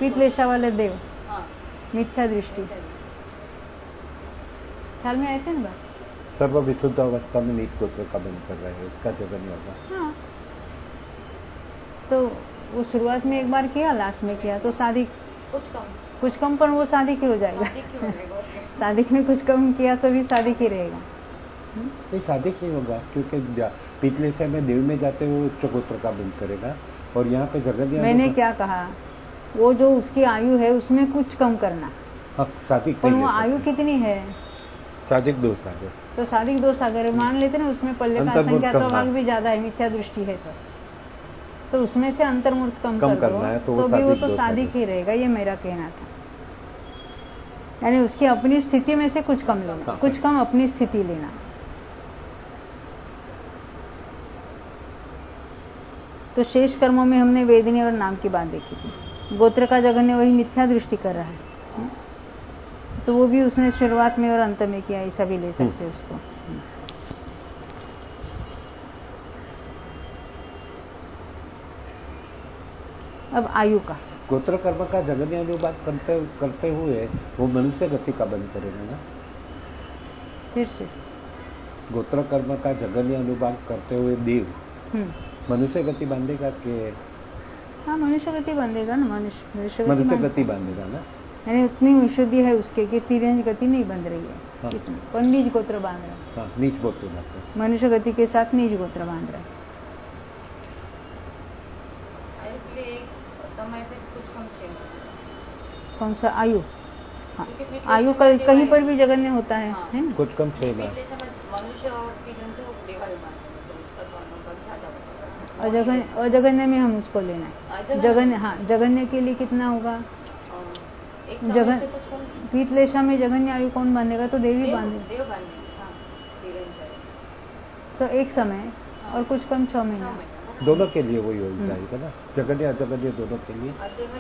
पीतलेशा वाले देव, हाँ, मिथ्या दृष्टि, ख्याल में आए थे ना बात? सर्व विशुद्ध अवस्था में नीच गोत्र का बंद कर रहे हैं, इसका जगन्य होगा। हाँ, तो वो शुरुआत में एक बार किया, लास्ट में किया तो सादिक कुछ कम कुछ कम, पर वो सादिक ही हो जाएगा। सादिक ही हो जाएगा। सादिक ने कुछ कम किया तो भी सादिक ही रहेगा। नहीं, सादिक नहीं होगा, क्योंकि पीतलेशा में देव में जाते हुए उच्च गोत्र का बंद करेगा, और यहाँ पे जगन्य। मैंने क्या कहा, वो जो उसकी आयु है उसमें कुछ कम करना। हाँ, सादिक पर वो आयु कितनी है? सादिक दो सागर, तो सादिक दो सागर मान लेते ना, उसमें पल्ले का संख्या तो भाग भी ज्यादा है, मिथ्या दृष्टि है तो तो उसमें से अंतर्मूर्त कम, कम कर दो, तो, तो भी वो तो सादिक ही रहेगा। ये मेरा कहना था। यानी उसकी अपनी स्थिति में से कुछ कम लेना, हाँ, कुछ कम अपनी स्थिति लेना। तो शेष कर्मों में हमने वेदनी और नाम की बात देखी थी। गोत्र का जगन्य वही मिथ्या दृष्टि कर रहा है, तो वो भी उसने शुरुआत में और अंत में किया, ऐसा भी ले सकते उसको। अब आयु का गोत्र कर्म का जगन्य अनुवाद करते करते हुए वो मनुष्य गति का बंद करेगा ना। फिर से गोत्र कर्म का जगन्य अनुवाद करते हुए देव मनुष्य गति बांधेगा कि? हाँ, मनुष्य गति बांधेगा ना। मनुष्य मनुष्य मनुष्य गति बांधेगा ना, यानी उतनी विशुद्धि है उसके कि तिरंज गति नहीं बंध रही है। हाँ। पर नीच गोत्र बांध रहा है। हाँ, नीच गोत्र बांध रहा है, मनुष्य गति के साथ नीच गोत्र बांध रहा है। समय से कुछ कम छह कौन सा आयु? हाँ, आयु कल कहीं पर भी जगन्य होता है, हाँ, है ना? कुछ कम छह मनुष्य और अजगन्य अजगन्य में हम उसको लेना है। जगन्य, हाँ, जगन्य के लिए कितना होगा? जगन पीतलेशा में जगन्य आयु कौन बांधेगा? तो देवी बांधेगा। तो एक समय और कुछ कम छह महीना दोनों के लिए वही हो जाएगा ना, जगन्य अजगन्य दोनों के लिए।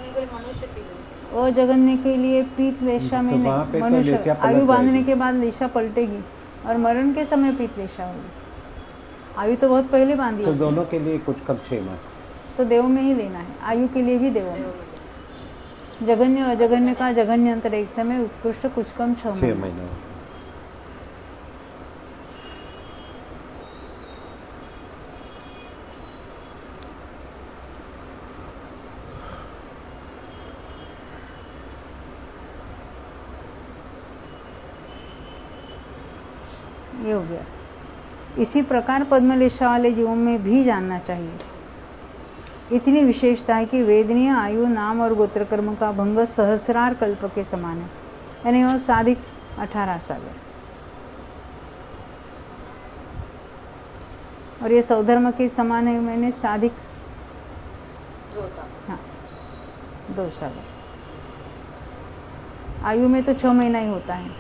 और जगन्य के लिए पीतलेशा में तो मनुष्य आयु बांधने के बाद लेशा पलटेगी और मरण के समय पीतलेशा होगी। आयु तो बहुत पहले बांधी। तो दोनों के लिए कुछ कम छह माह तो देव में ही लेना है। आयु के लिए भी देव में। जगन्य अजगन्य का जगन्य अंतर एक समय, उत्कृष्ट कुछ कम छह महीना। ये हो गया। इसी प्रकार पद्मलेशा वाले जीवों में भी जानना चाहिए। इतनी विशेषता है कि वेदनीय आयु नाम और गोत्र कर्म का भंग सहस्रार कल्प के समान है, यानी वो साधिक अठारह साल है। और ये सौधर्म के समान है, मैंने साधिक दो साल। हाँ, दो साल। आयु में तो छह महीना ही होता है।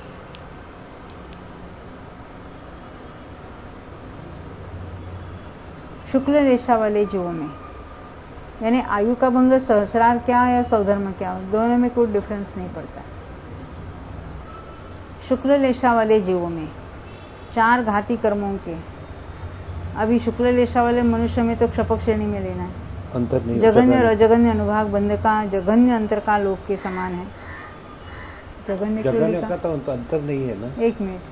शुक्ल रेशा वाले जीवों में, यानी आयु का भंग सहस्रार क्या है या सौधर्म क्या है, दोनों में कोई डिफरेंस नहीं पड़ता। शुक्ल रेशा वाले जीवों में चार घाती कर्मों के, अभी शुक्ल रेशा वाले मनुष्य में तो क्षपक श्रेणी में लेना है। अंतर नहीं, जगन्य और अजगन्य अनुभाग बंध का जगन्य अंतर का लोक के समान है। जगन्य जगन्य का तो अंतर नहीं है ना। एक मिनट,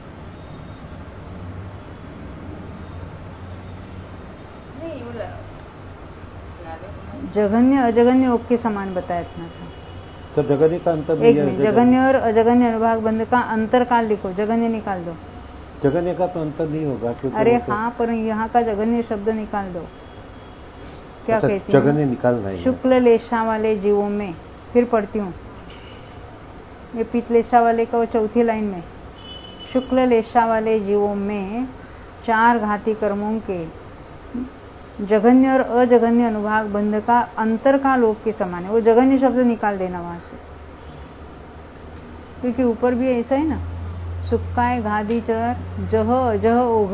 जगन्य अजगन्य ओक के समान बताया इतना था। तो जगन्य का अंतर एक मिनट, जगन्य और अजगन्य अनुभाग बंध का अंतर काल लिखो, जगन्य निकाल दो। जगन्य का तो अंतर नहीं होगा। अरे हाँ, पर यहाँ का जगन्य शब्द निकाल दो। क्या अच्छा, कहती जगन्य निकालना है। शुक्ल लेशा वाले जीवों में, फिर पढ़ती हूँ, ये पीतलेशा वाले का वो चौथी लाइन में, शुक्ल लेशा वाले जीवों में चार घाती कर्मों के जगन्य और अजगन्य अनुभाग बंध का अंतर का लोक के समान है। वो जगन्य शब्द निकाल देना वहां से, क्योंकि ऊपर भी ऐसा है ना, सुक्काय घादी चर जह अजह ओघ।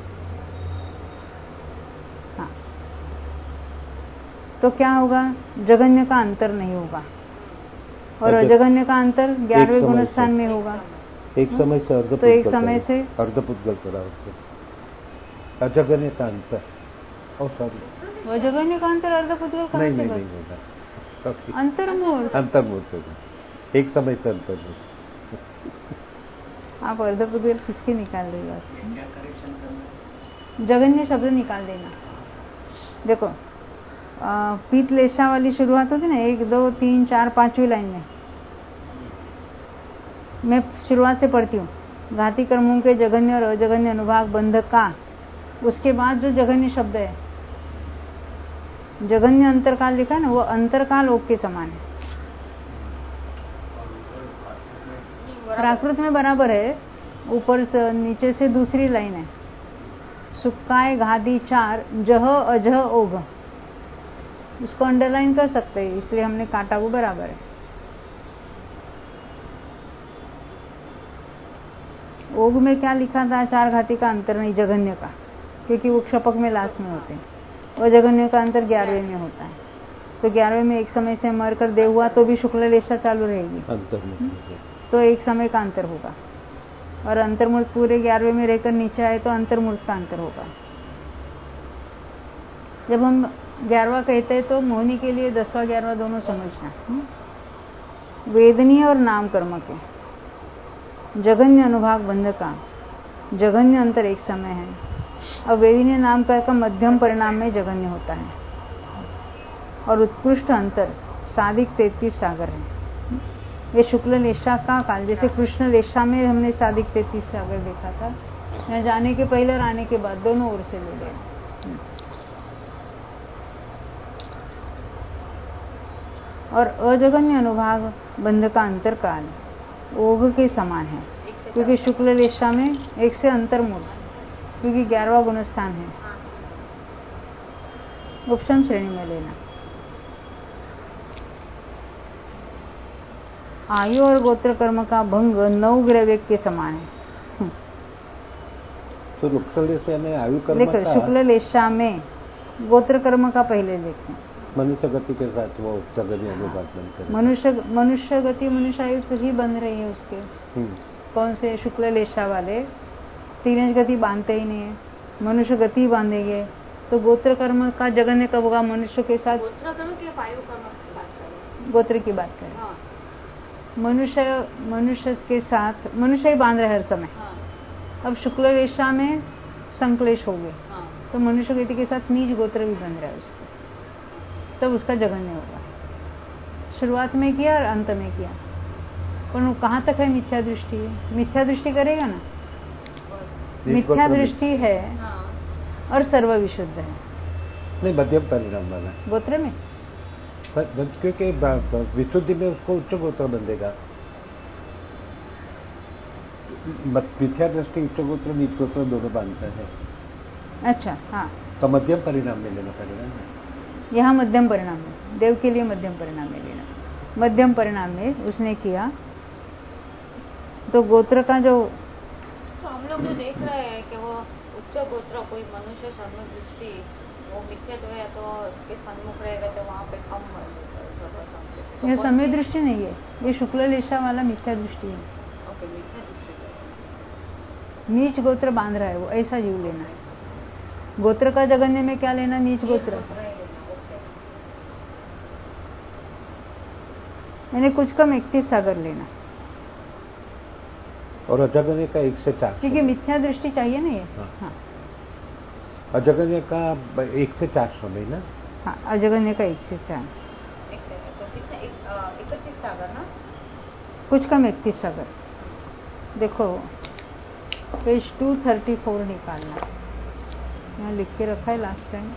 हाँ, तो क्या होगा? जगन्य का अंतर नहीं होगा और अजगन्य का अंतर ग्यारहवें गुणस्थान में होगा। एक समय से अर्ध, तो एक समय से अर्धपुद्गल करा उसको। अजगन्य का अंतर, ओ सॉरी, अजगन्य का अंतर अर्धपुद्गल कहाँ से? नहीं नहीं नहीं होगा, अंतर्मूर्त अंतर्मूर्त होगा, एक समय से अंतर्मूर्त। आप अर्धप्रदेश किसके निकाल रही बात? जगन्य शब्द निकाल देना। देखो पीत लेशा वाली शुरुआत होती ना, एक दो तीन चार पांचवी लाइन में, मैं शुरुआत से पढ़ती हूँ। घाती कर्मों के जगन्य और अजगन्य अनुभाग बंध का, उसके बाद जो जगन्य शब्द है, जगन्य अंतरकाल लिखा है ना, वो अंतरकाल ओग के समान है। प्राकृत में बराबर है, ऊपर से नीचे से दूसरी लाइन है। सुक्काय घादी चार जह अजह ओघ, उसको अंडरलाइन कर सकते हैं, इसलिए हमने काटा, वो बराबर है। ओघ में क्या लिखा था? चार घाती का अंतर नहीं, जगन्य का, क्योंकि वो क्षपक में लास्ट में होते हैं, और जगन्य का अंतर ग्यारहवें में होता है। तो ग्यारहवें में एक समय से मरकर देव हुआ तो भी शुक्ल लेशा चालू रहेगी, तो एक समय का अंतर होगा। और अंतर्मूर्त पूरे ग्यारहवें में रहकर नीचे आए तो अंतर्मूर्त का अंतर होगा। जब हम ग्यारहवा कहते हैं तो मोहिनी के लिए दसवा ग्यारहवा दोनों समझना। वेदनीय और नाम कर्म के जगन्य अनुभाग बंध का जगन्य अंतर एक समय है, और वेदनीय नाम कर्म का मध्यम परिणाम में जगन्य होता है, और उत्कृष्ट अंतर साधिक तैतीस सागर है। ये शुक्ल लेशा का काल, जैसे कृष्ण लेशा में हमने साधिक तैतीस सागर देखा था, यहाँ जाने के पहले और आने के बाद दोनों ओर से ले लें। और अजगन्य अनुभाग बंध का अंतर काल ओघ के समान है, क्योंकि शुक्ल लेशा में एक से अंतर्मूर्त, क्योंकि ग्यारहवा गुणस्थान है। उपशम श्रेणी में लेना। आयु और गोत्र कर्म का भंग नौ ग्रह वेग के समान है। तो शुक्ल लेशा में आयु कर्म देखो, शुक्ल लेशा में गोत्र कर्म का पहले देखें। मनुष्य गति के साथ वो जगन्य अनुभाग बनकर मनुष्य मनुष्य गति मनुष्य आयु ही बन रही है उसके। कौन से? शुक्ल लेशा वाले तीन गति बांधते ही नहीं है, मनुष्य गति बांधेंगे, तो गोत्र कर्म का जगन्य कब होगा? मनुष्य के साथ। गोत्र कर्म की आयु कर्म की बात करें, गोत्र की बात करें। हाँ। मनुष्य मनुष्य के साथ मनुष्य ही बांध रहे हर समय। हाँ। अब शुक्ल लेशा में संक्लेश हो गए। हाँ। तो मनुष्य गति के साथ नीच गोत्र भी बन रहा है उसका, तब उसका जगन्य होगा। शुरुआत में किया और अंत में किया, पर वो कहाँ तक है? मिथ्या दृष्टि है, मिथ्या दृष्टि करेगा ना, मिथ्या दृष्टि है और सर्व विशुद्ध है। नहीं, मध्यम परिणाम वाला गोत्र में, क्योंकि विशुद्धि में उसको उच्च गोत्र बंधेगा। मिथ्या दृष्टि उच्च गोत्र नीच गोत्र दोनों बांधता है। अच्छा, हाँ, तो मध्यम परिणाम में लेना पड़ेगा ना। यहाँ मध्यम परिणाम में, देव के लिए मध्यम परिणाम में लेना। मध्यम परिणाम में उसने किया तो गोत्र का जो, तो हम लोग जो देख रहे हैं कि वो उच्च गोत्र कोई मनुष्य सर्व दृष्टि वो मिथ्या जो है, तो उसके सन्मुख रहेगा तो वहाँ पे कम। तो यह समय दृष्टि नहीं है, ये शुक्ल लेशा वाला मिथ्या दृष्टि है। ओके, मिथ्या दृष्टि। नीच गोत्र बांध रहा है वो, ऐसा जीव लेना है। गोत्र का जगन्य में क्या लेना? नीच गोत्र, यानी कुछ कम इकतीस सागर लेना, और अजगन्य का एक से चार, क्योंकि मिथ्या दृष्टि चाहिए ना ये। हाँ, हाँ। अजगन्य का एक से चार सौ में ना। हाँ, अजगन्य का एक से चार, इकतीस सागर ना, कुछ कम इकतीस सागर। देखो पेज टू थर्टी फोर निकालना, यहाँ लिख के रखा है लास्ट टाइम।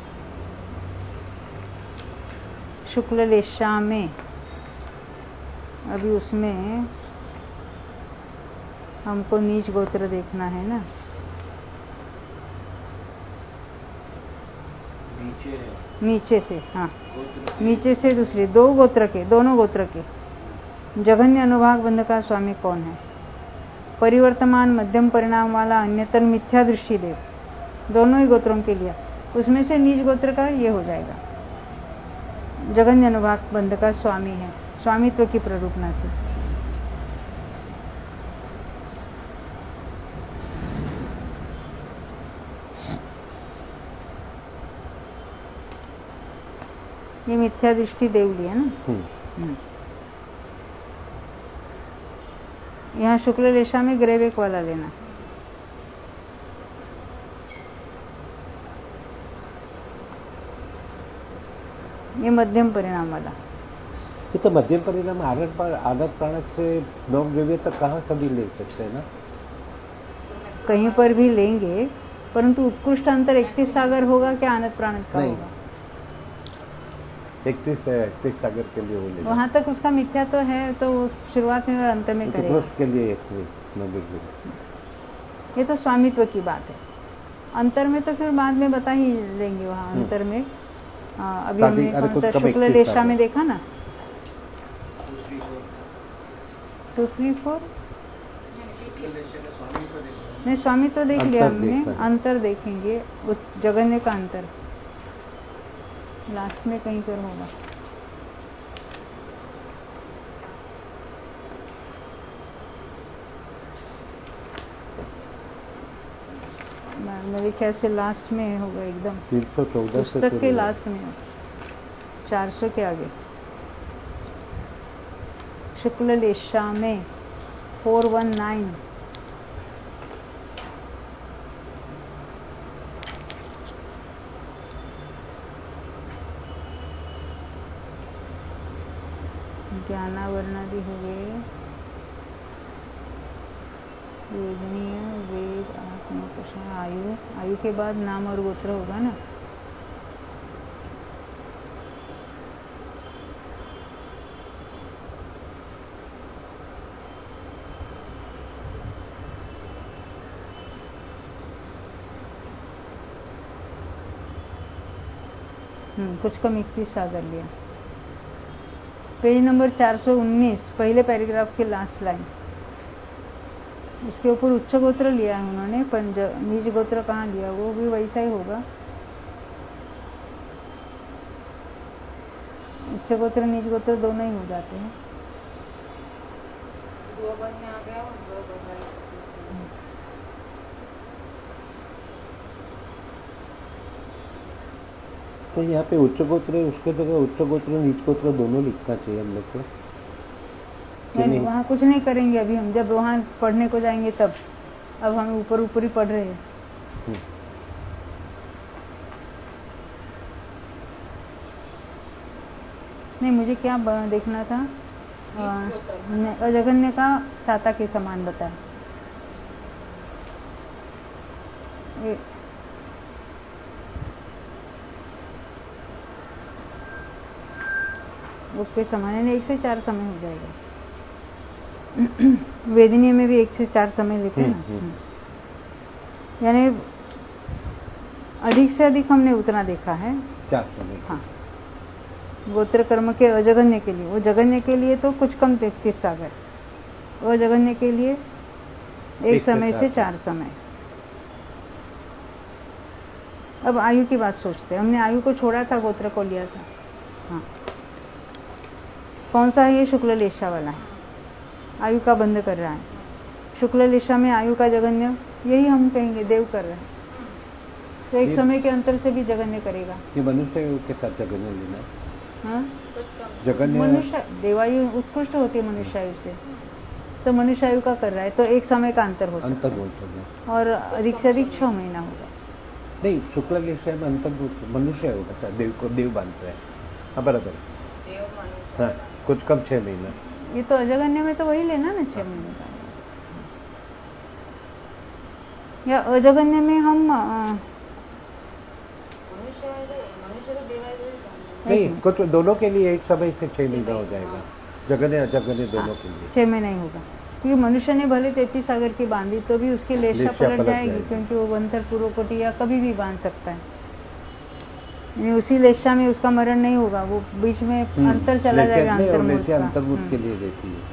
शुक्ल लेशा में अभी उसमें हमको नीच गोत्र देखना है ना, नीचे नीचे से। हाँ, नीचे से दूसरी दो गोत्र के, दोनों गोत्र के जघन्य अनुभाग बंध का स्वामी कौन है? परिवर्तमान मध्यम परिणाम वाला अन्यतर मिथ्या दृष्टि देव, दोनों ही गोत्रों के लिए। उसमें से नीच गोत्र का ये हो जाएगा, जघन्य अनुभाग बंध का स्वामी है, स्वामित्व की प्ररूपणा से। ये मिथ्या दृष्टि देवली है ना। हम्म। यहाँ शुक्ल रेशा में ग्रेवेक वाला लेना। ये मध्यम परिणाम वाला। ये तो मध्यम परिणाम आदत आदत प्राणक से नवग्रव्य तक कहाँ सभी ले सकते हैं ना, कहीं पर भी लेंगे, परंतु उत्कृष्ट अंतर इकतीस सागर होगा क्या आनंद प्राणक का होगा? इकतीस इकतीस सागर के लिए वो लेगा। वहां तक उसका मिथ्या तो है, तो शुरुआत में और अंत में करेगा। के लिए एक ये तो स्वामित्व की बात है। अंतर में तो फिर बाद में बता ही लेंगे। वहाँ अंतर में आ, अभी हमने कौन सा शुक्ल रेशा में देखा ना, टू थ्री फोर नहीं, स्वामी तो देख लिया हमने, अंतर देखेंगे जगन्य का अंतर लास्ट में कहीं पर होगा। मेरे ख्याल से लास्ट में होगा एकदम, तीन सौ चौदह पुस्तक के लास्ट में, चार सौ के आगे शुक्ल लेशा में फोर वन नाइन। ज्ञानावरणादि हो गए, वेदनीय, वेद, आत्मोपशन, आयु, आयु के बाद नाम और गोत्र होगा ना। हम्म कुछ कम इकतीस सागर लिया। पेज नंबर चार सौ उन्नीस, पहले पैराग्राफ के लास्ट लाइन, इसके ऊपर उच्च गोत्र लिया है उन्होंने, पंज नीच गोत्र कहाँ लिया, वो भी वैसा ही होगा। उच्च गोत्र नीच गोत्र दोनों ही हो जाते हैं। तो यहाँ पे उच्च गोत्र उसके जगह उच्च गोत्र नीच गोत्र दोनों लिखना चाहिए हम लोग को। नहीं, नहीं वहाँ कुछ नहीं करेंगे अभी हम, जब वहाँ पढ़ने को जाएंगे तब। अब हम ऊपर ऊपर ही पढ़ रहे हैं। नहीं, मुझे क्या देखना था, अजगन्य का साता के समान बताया। उसके समान यानी एक से चार समय हो जाएगा। वेदिनी में भी एक से चार समय लेते हैं ना, यानी अधिक से अधिक हमने उतना देखा है चार समय। हाँ, गोत्र कर्म के अजगन्य के लिए, वो जगन्य के लिए तो कुछ कम तैतीस सागर, वो जगन्य के लिए एक, एक समय से चार समय। अब आयु की बात सोचते हैं, हमने आयु को छोड़ा था, गोत्र को लिया था। हाँ, कौन सा है ये? शुक्ल लेशा वाला है, आयु का बंद कर रहा है। शुक्ल लेशा में आयु का जगन्य, यही हम कहेंगे देव कर रहे हैं, तो एक समय के अंतर से भी जगन्य करेगा। ये मनुष्य के साथ जगन्य लेना। हाँ, जगन्य मनुष्य देवायु उत्कृष्ट होती है मनुष्य आयु से, तो मनुष्य आयु का कर रहा है, तो एक समय का अंतर हो सकता है और अधिक से अधिक छह महीना होगा। नहीं, शुक्ल लेशा में अंतर मनुष्य होगा, देव को देव बांधता है। हाँ बराबर, हाँ कुछ कम छह महीना। ये तो अजगन्य में तो वही लेना ना, छह महीने का। या अजगन्य में हम नहीं, कुछ दोनों के लिए एक समय से छह महीना हो जाएगा, जगन्य अजगन्य दोनों के लिए छह महीना ही होगा। क्योंकि मनुष्य ने भले तैतीस सागर की बांधी तो भी उसकी लेशा पलट जाएगी, क्योंकि वो वंथर पूर्व कोटि या कभी भी बांध सकता है, उसी लेशा में उसका मरण नहीं होगा, वो बीच में अंतर चला जाएगा। अंतर्मुख अंतर्मुख के लिए देती है।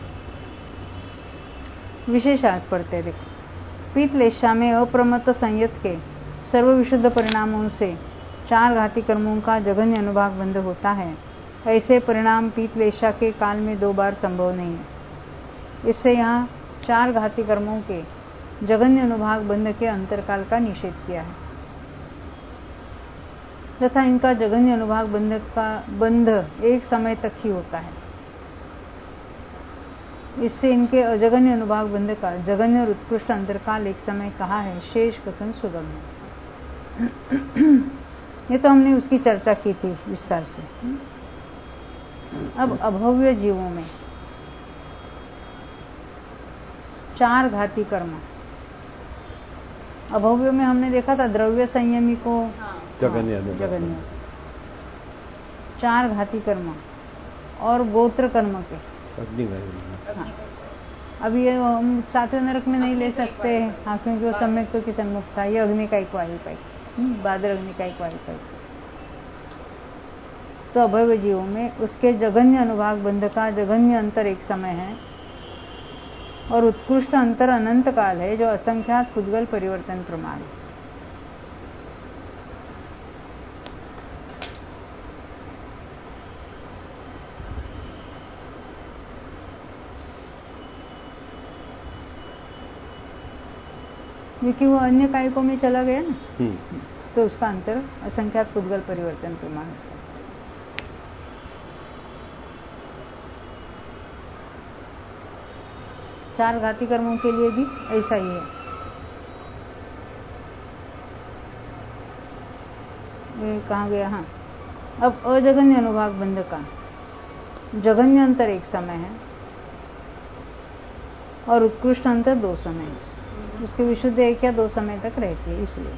विशेषार्थ पढ़ते हैं, देखो। पीत लेशा में अप्रमत्त संयत के सर्व विशुद्ध परिणामों से चार घाती कर्मों का जघन्य अनुभाग बंध होता है। ऐसे परिणाम पीत लेशा के काल में दो बार संभव नहीं है। इससे यहाँ चार घाती कर्मों के जघन्य अनुभाग बंध के अंतरकाल का निषेध किया है। तथा इनका जगन्य अनुभाग बंध का बंध एक समय तक ही होता है। इससे इनके अजगन्य अनुभाग बंध का जगन्य और उत्कृष्ट अंतरकाल एक समय कहा है, शेष कथन सुगम्य। ये तो हमने उसकी चर्चा की थी विस्तार से। अब अभव्य जीवों में चार घाती कर्म। अभव्य में हमने देखा था द्रव्य संयमी को जगन्य जगन्य चार घाती कर्म और गोत्र कर्म के। हाँ। अब ये हम सातवें नरक में नहीं ले सकते, हाँ, क्योंकि वो सम्यक तो की सन्मुख था। ये अग्नि का एक वायु का बादर अग्नि का एक वायु का। तो अभव्य जीवों में उसके जगन्य अनुभाग बंध का जगन्य अंतर एक समय है और उत्कृष्ट अंतर अनंत काल है, जो असंख्यात पुद्गल परिवर्तन प्रमाण। क्योंकि वो अन्य कायकों में चला गया ना, तो उसका अंतर असंख्यात पुद्गल परिवर्तन प्रमाण। चार घाती कर्मों के लिए भी ऐसा ही है। ये कहाँ गया? हाँ, अब अजगन्य अनुभाग बंध का जगन्य अंतर एक समय है और उत्कृष्ट अंतर दो समय है। उसकी विशुद्ध एक या दो समय तक रहती है। इसलिए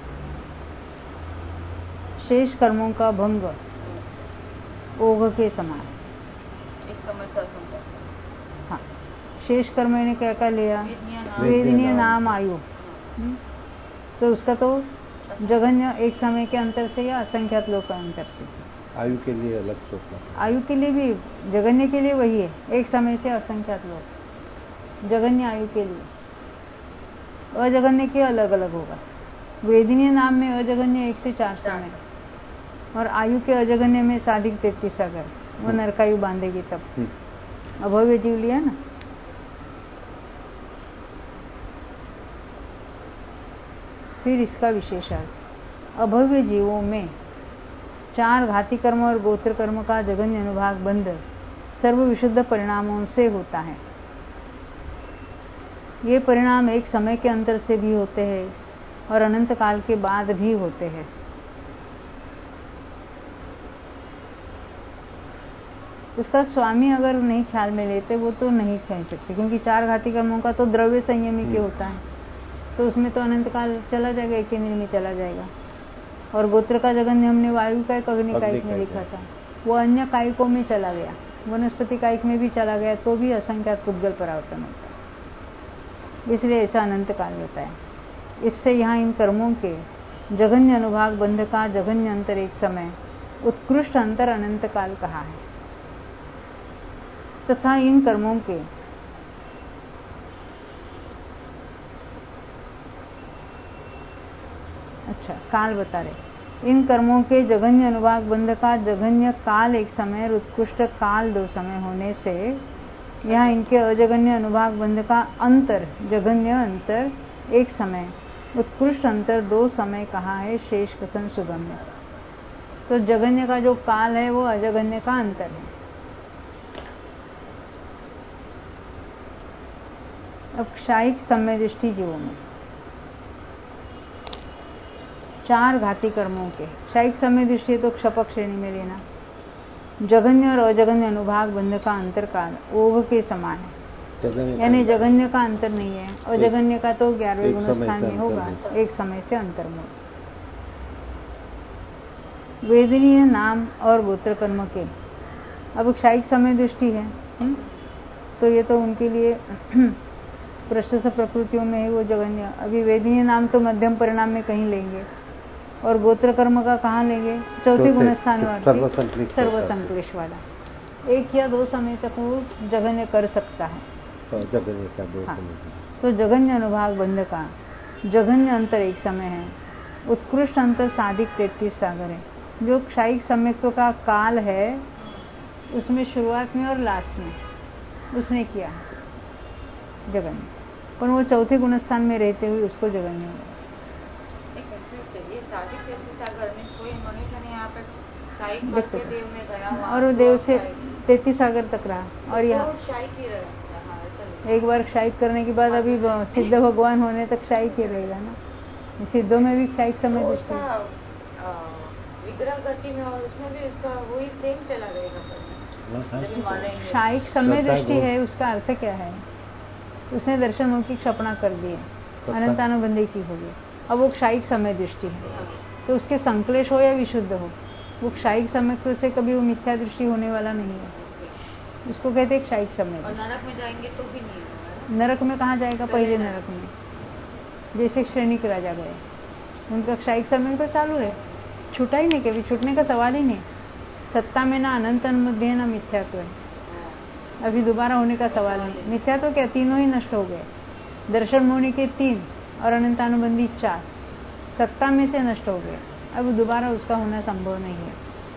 शेष कर्मों का भंग ओघ के समान। एक समय तक हाँ, शेष कर्म ने क्या क्या लिया? वेदनीय नाम आयु। तो उसका तो जगन्य एक समय के अंतर से या असंख्यात लोक के अंतर से। आयु के लिए अलग सोचना। आयु के लिए भी, जगन्य के लिए वही है, एक समय से असंख्यात लोक। जगन्य आयु के लिए, अजगन्य के अलग अलग होगा। वेदनीय नाम में अजगन्य एक से चार समय और आयु के अजगन्य में साधिक तैतीस अगर वो नरकायु बांधेगी तब। अभव्य जीव लिया ना। फिर इसका विशेषार्थ, अभव्य जीवों में चार घाती कर्म और गोत्र कर्म का जगन्य अनुभाग बंध सर्व विशुद्ध परिणामों से होता है। ये परिणाम एक समय के अंतर से भी होते हैं और अनंत काल के बाद भी होते हैं। उसका स्वामी अगर नहीं ख्याल में लेते वो तो नहीं कह सकते, क्योंकि चार घाती कर्मों का तो द्रव्य संयमी के होता है, तो उसमें तो अनंत काल चला जाएगा, एक दिन में चला जाएगा। और गोत्र का जगन्य हमने वायु कायिक अग्नि कायिक में लिखा था, वो अन्य कायिकों में चला गया, वनस्पति कायिक में भी चला गया, तो भी असंख्यात पुद्गल परावर्तन होता है। इसलिए ऐसा अनंत काल होता है। इससे यहाँ इन कर्मों के जगन्य अनुभाग बंध का जगन्य अंतर एक समय, उत्कृष्ट अंतर अनंत काल कहा है। तथा इन कर्मों के अच्छा काल बता रहे, इन कर्मों के जगन्य अनुभाग बंध का जगन्य काल एक समय और उत्कृष्ट काल दो समय होने से यहाँ इनके अजगन्य अनुभाग बंध का अंतर, जगन्य अंतर एक समय, उत्कृष्ट अंतर दो समय कहा है। शेष कथन सुगम्य। तो जगन्य का जो काल है वो अजगन्य का अंतर है। अब क्षायिक सम्य दृष्टि जीवों में चार घाती कर्मों के, क्षायिक सम्य दृष्टि तो क्षपक श्रेणी में लेना, जगन्य और अजगन्य अनुभाग बंध का अंतर काल ओघ के समान है, यानी जगन्य का अंतर नहीं है, अजगन्य का तो ग्यारहवें गुणस्थान में होगा, एक समय से अंतर में। वेदनीय नाम और गोत्र कर्म के, अब क्षायिक समय दृष्टि है हुँ? तो ये तो उनके लिए प्रशस्त प्रकृतियों में है वो जगन्य। अभी वेदनीय नाम तो मध्यम परिणाम में कहीं लेंगे और गोत्र कर्म का कहाँ लेंगे? चौथे गुणस्थान वाला, सर्वसंक्लेश वाला। एक या दो समय तक वो जगन्य कर सकता है। तो जगन्य का दो हाँ, समय। तो जगन्य अनुभाग बंध का जगन्य अंतर एक समय है, उत्कृष्ट अंतर साधिक तैतीस सागर है। जो क्षायिक सम्यक्त्व का काल है उसमें शुरुआत में और लास्ट में उसने किया है जगन्य, पर वो चौथे गुणस्थान में रहते हुए उसको जगन्य हुआ। सादिक तैतीस सागर में कोई मनुष्य ने यहाँ पे शाही करके देव में गया और वो देव से तैतीस सागर तक रहा। और यहाँ शाही की रहा एक बार क्षायिक करने के बाद अभी सिद्ध भगवान होने तक क्षायिक ही रहेगा ना। सिद्धों में भी क्षायिक समय दृष्टि विग्रह गति में और उसमें भी उसका वही सेम चला रहेगा। क्षायिक समय दृष्टि है, उसका अर्थ क्या है? उसने दर्शन मुख की क्षपणा कर दी है, अनंतानुबंधी की होगी, अब वो क्षायिक समय दृष्टि है। तो उसके संक्लेश हो या विशुद्ध हो, वो क्षायिक समय से कभी वो मिथ्या दृष्टि होने वाला नहीं है। उसको कहते हैं क्षायिक समय। और नरक में जाएंगे तो भी नहीं। नरक में कहाँ जाएगा? पहले नरक में, जैसे श्रेणिक राजा गए, उनका क्षायिक समय तो चालू है, छूटा ही नहीं, कभी छूटने का सवाल ही नहीं। सत्ता में ना अनंत अनुबंध है ना मिथ्यात्व है, अभी दोबारा होने का सवाल नहीं। मिथ्यात्व क्या? तीनों ही नष्ट हो गए। दर्शन मोहनी के तीन और अनंतानुबंधी चार सत्ता में से नष्ट हो गए, अब दोबारा उसका होना संभव नहीं है।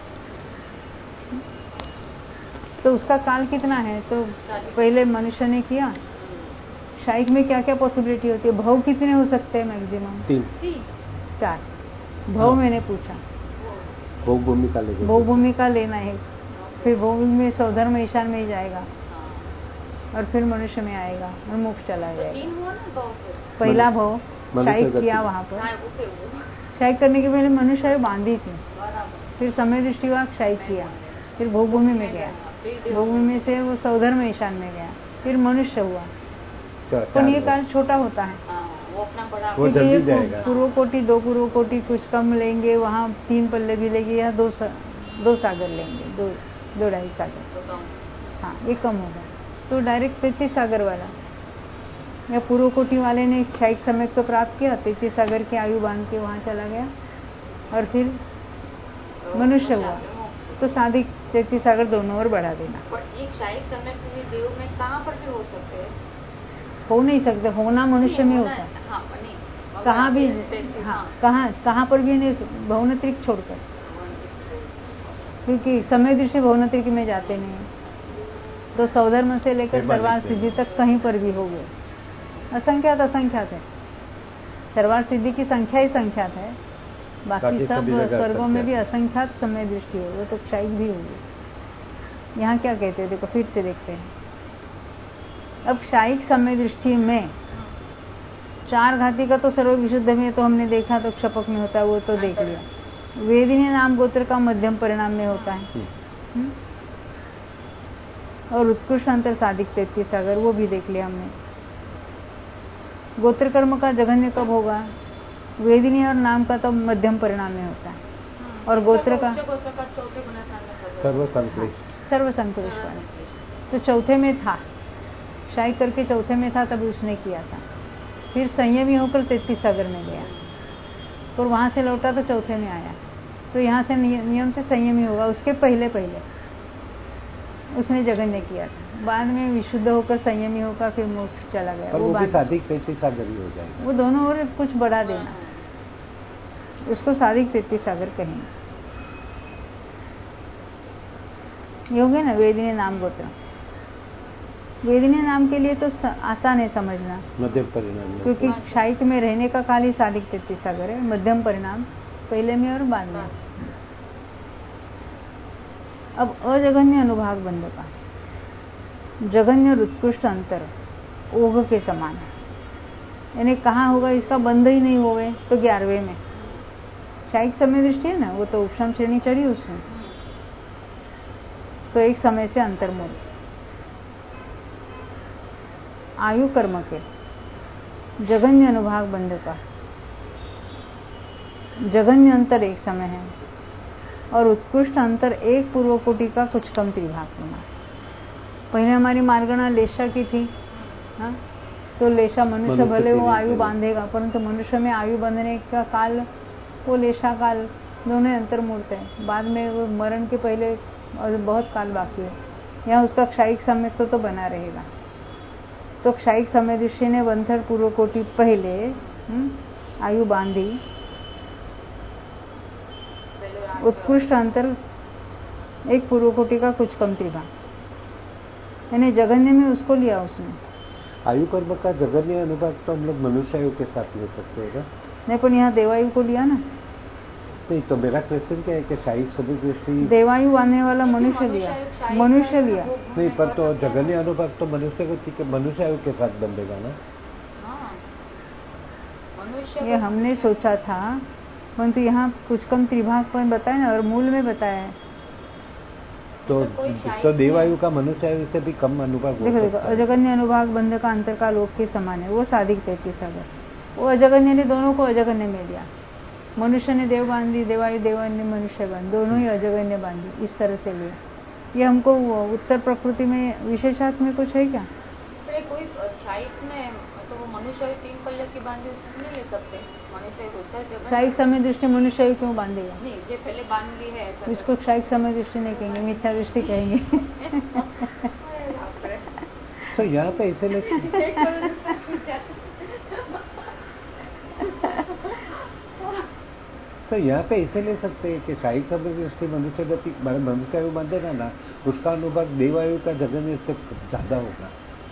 तो उसका काल कितना है? तो पहले मनुष्य ने किया। क्षायिक में क्या क्या पॉसिबिलिटी होती है? भव कितने हो सकते हैं? मैक्सिमम तीन चार भव मैंने पूछा। भव भूमिका लेगा, भव भूमिका लेना है, फिर भव में सौधर्म ईशान में ही जाएगा और फिर मनुष्य में आएगा और मोक्ष चला जाएगा। पहला भव क्षायिक किया, वहां पर क्षायिक करने के पहले मनुष्य बांधी थी, फिर समय दृष्टि हुआ, क्षायिक किया, फिर भोगभूमि में गया, भोगभूमि से वो सौधर्म ईशान में गया, फिर मनुष्य हुआ। तो ये काल छोटा होता है, वो जल्दी जाएगा। पूर्व कोटि, दो पूर्व कोटि कुछ कम लेंगे, वहाँ तीन पल्ले भी लेंगे या दो सा, दो सागर लेंगे, दो दो ढाई सागर, हाँ ये कम होगा। तो डायरेक्ट तैतीस सागर वाला या पूर्व कोटि वाले ने क्षायिक समय तो प्राप्त किया, तैतीस सागर की आयु बांध के वहाँ चला गया और फिर मनुष्य हुआ। तो साधिक तैतीस सागर दोनों ओर बढ़ा देना। पर एक क्षायिक समय के देव में कहाँ पर भी हो सकते हैं? हो नहीं सकते, होना मनुष्य में होता है, कहाँ भी, हाँ कहाँ कहाँ पर भी नहीं, भवनत्रिक छोड़कर, क्योंकि समय दृष्टि भवनत्रिक में जाते नहीं, तो सौधर्म से लेकर सर्वार सिद्धि तक कहीं पर भी हो गए। असंख्यात असंख्यात है, सर्वार सिद्धि की संख्या ही संख्यात है, बाकी सब स्वर्गों में भी असंख्यात समय दृष्टि हो, वो तो क्षायिक भी होगी। यहाँ क्या कहते हैं देखो, फिर से देखते हैं। अब क्षायिक समय दृष्टि में चार घाती का तो सर्व विशुद्ध में तो हमने देखा, तो क्षपक में होता है, वो तो देख लिया। वेदिनी नाम गोत्र का मध्यम परिणाम में होता है, हुँ? और उत्कृष्ट अंतर साधिक तैतीस सागर, वो भी देख लिया हमने। गोत्र कर्म का जघन्य कब होगा? वेदिनी और नाम का तो मध्यम परिणाम में होता है, और गोत्र का सर्वसंक्लिष्ट सर्वसंक्लिष्ट वाला तो चौथे में था, क्षायिक करके चौथे में था, तभी उसने किया था। फिर संयमी होकर तैतीस सागर में गया और वहां से लौटा तो चौथे में आया। तो यहाँ से नियम से संयमी होगा, उसके पहले पहले उसने जघन्य किया था, बाद में विशुद्ध होकर संयमी होकर फिर मोक्ष चला गया। वो, वो भी साधिक तैतीस सागर ही हो जाएगा, वो दोनों और कुछ बढ़ा देना, उसको साधिक तैतीस सागर कहेंगे। ये हो गया ना वेदिनी नाम गोत्र। वेदिनी नाम के लिए तो आसान है समझना, मध्यम परिणाम, क्योंकि क्षायिक में रहने का काल ही साधिक तैतीस सागर है, मध्यम परिणाम पहले में और बाद में। अब अजघन्य अनुभाग बंध का जघन्य और उत्कृष्ट अंतर ओघ के समान है, यानी कहाँ होगा? इसका बंध ही नहीं होवे तो ग्यारहवें में। क्षायिक समय दृष्टि है ना, वो तो उपशम श्रेणी चढ़ी उसमें, तो एक समय से अंतर्मूल। आयु कर्म के जघन्य अनुभाग बंध का जघन्य अंतर एक समय है और उत्कृष्ट अंतर एक पूर्व कोटि का कुछ कम त्रिभाग होना। पहले हमारी मार्गणा लेशा की थी, हाँ? तो लेशा मनुष्य भले वो आयु बांधेगा, परंतु मनुष्य में आयु बांधने का काल वो लेशा काल दोनों अंतर्मूर्त है, बाद में वो मरण के पहले और बहुत काल बाकी है। यहाँ उसका क्षायिक समय तो, तो बना रहेगा। तो क्षायिक समय दृष्टि ने वंथर पूर्व कोटि पहले हुँ? आयु बांधी, उत्कृष्ट अंतर एक पूर्व कोटि का कुछ कम त्रिभाग, यानी जघन्य में उसको लिया उसने। आयु कर्म का जघन्य अनुभाग तो हम लोग मनुष्य आयु के साथ ले सकते हैं। नहीं, पर यहाँ देवायु को लिया ना, नहीं, तो मेरा क्वेश्चन क्या है कि शाही सभी दृष्टि देवायु बांधने वाला मनुष्य लिया, मनुष्य लिया नहीं, पर तो जगन्य अनुभाग तो मनुष्य को ठीक है, मनुष्य आयु के साथ बंधेगा ना। ये हमने सोचा था, परंतु यहाँ कुछ कम त्रिभाग पर बताया ना, और मूल में बताया है। तो तो देवायु का मनुष्य आयु से भी कम अनुभाग हो देखो देखो, अजगन्य अनुभाग बंध का अंतर का लोक के समान है, वो साधिक तैतीस अगर वो अजगन्य ने दोनों को अजगन्य में लिया, मनुष्य ने देव बांधी, देवायु देवन ने मनुष्य बांध, दोनों ही अजगन्य बांधी, इस तरह से लिया। ये हमको उत्तर प्रकृति में विशेषार्थ में कुछ है क्या? कोई में तो वो मनुष्य तीन पल्ले की बांधी उसमें नहीं ले सकते, मनुष्य क्षायिक समय दृष्टि मनुष्य क्यों बांधेगा? नहीं, जो पहले बांध ली है इसको क्षायिक समय दृष्टि नहीं कहेंगे, मिथ्या दृष्टि कहेंगे। तो यहाँ पे इसलिए तो यहाँ पे इसे ले सकते हैं कि शाही समय दृष्टि मनुष्य गति मनुष्य आयु बांधेगा ना, उसका अनुभव देवायु का जगन्य से ज्यादा होगा,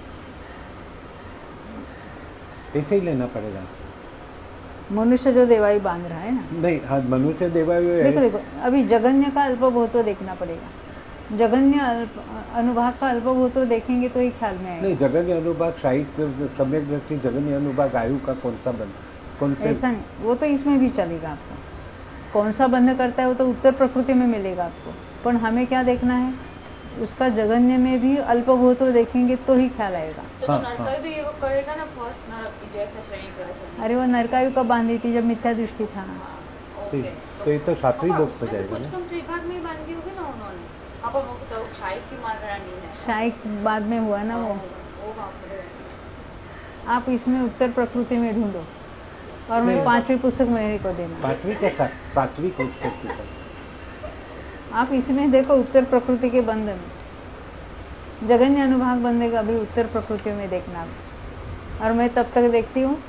ऐसे ही लेना पड़ेगा। मनुष्य जो देवायु बांध रहा है ना, नहीं, हाँ, मनुष्य देवायु है। देखो देखो, अभी जगन्य का अल्पभूत्व देखना पड़ेगा, जगन्य अनुभाग का अल्पभूत्व देखेंगे तो ही ख्याल में आएगा। नहीं, जगन्य अनुभाग शाही सम्यक दृष्टि जगन्य अनुभाग आयु का कौन सा बंध, कौन से? ऐसा नहीं, वो तो इसमें भी चलेगा आपको, कौन सा बंध करता है वो तो उत्तर प्रकृति में मिलेगा आपको, पर हमें क्या देखना है, उसका जगन्य में भी अल्पभूत्व देखेंगे तो ही ख्याल आएगा। तो हाँ, नरकायु भी वो करेगा ना फर्स्ट नरक जैसा श्रेणी करे। अरे वो नरकायु कब बांधी थी, जब मिथ्या दृष्टि था। तो ये तो सातवीं बॉक्स हो जाएगा ना। कुछ त्रिभाग में बांधी होगी ना उन्होंने, अब वो तो शायद की मात्रा नहीं है, शायद बाद में हुआ ना वो। आप इसमें उत्तर प्रकृति में ढूंढो और मैं पांचवी पुस्तक मेरे को देना। पांचवी के साथ पांचवी पुस्तक आप इसमें देखो, उत्तर प्रकृति के बंध में जगन्य अनुभाग बंधेगा, अभी उत्तर प्रकृति में देखना। और मैं तब तक देखती हूँ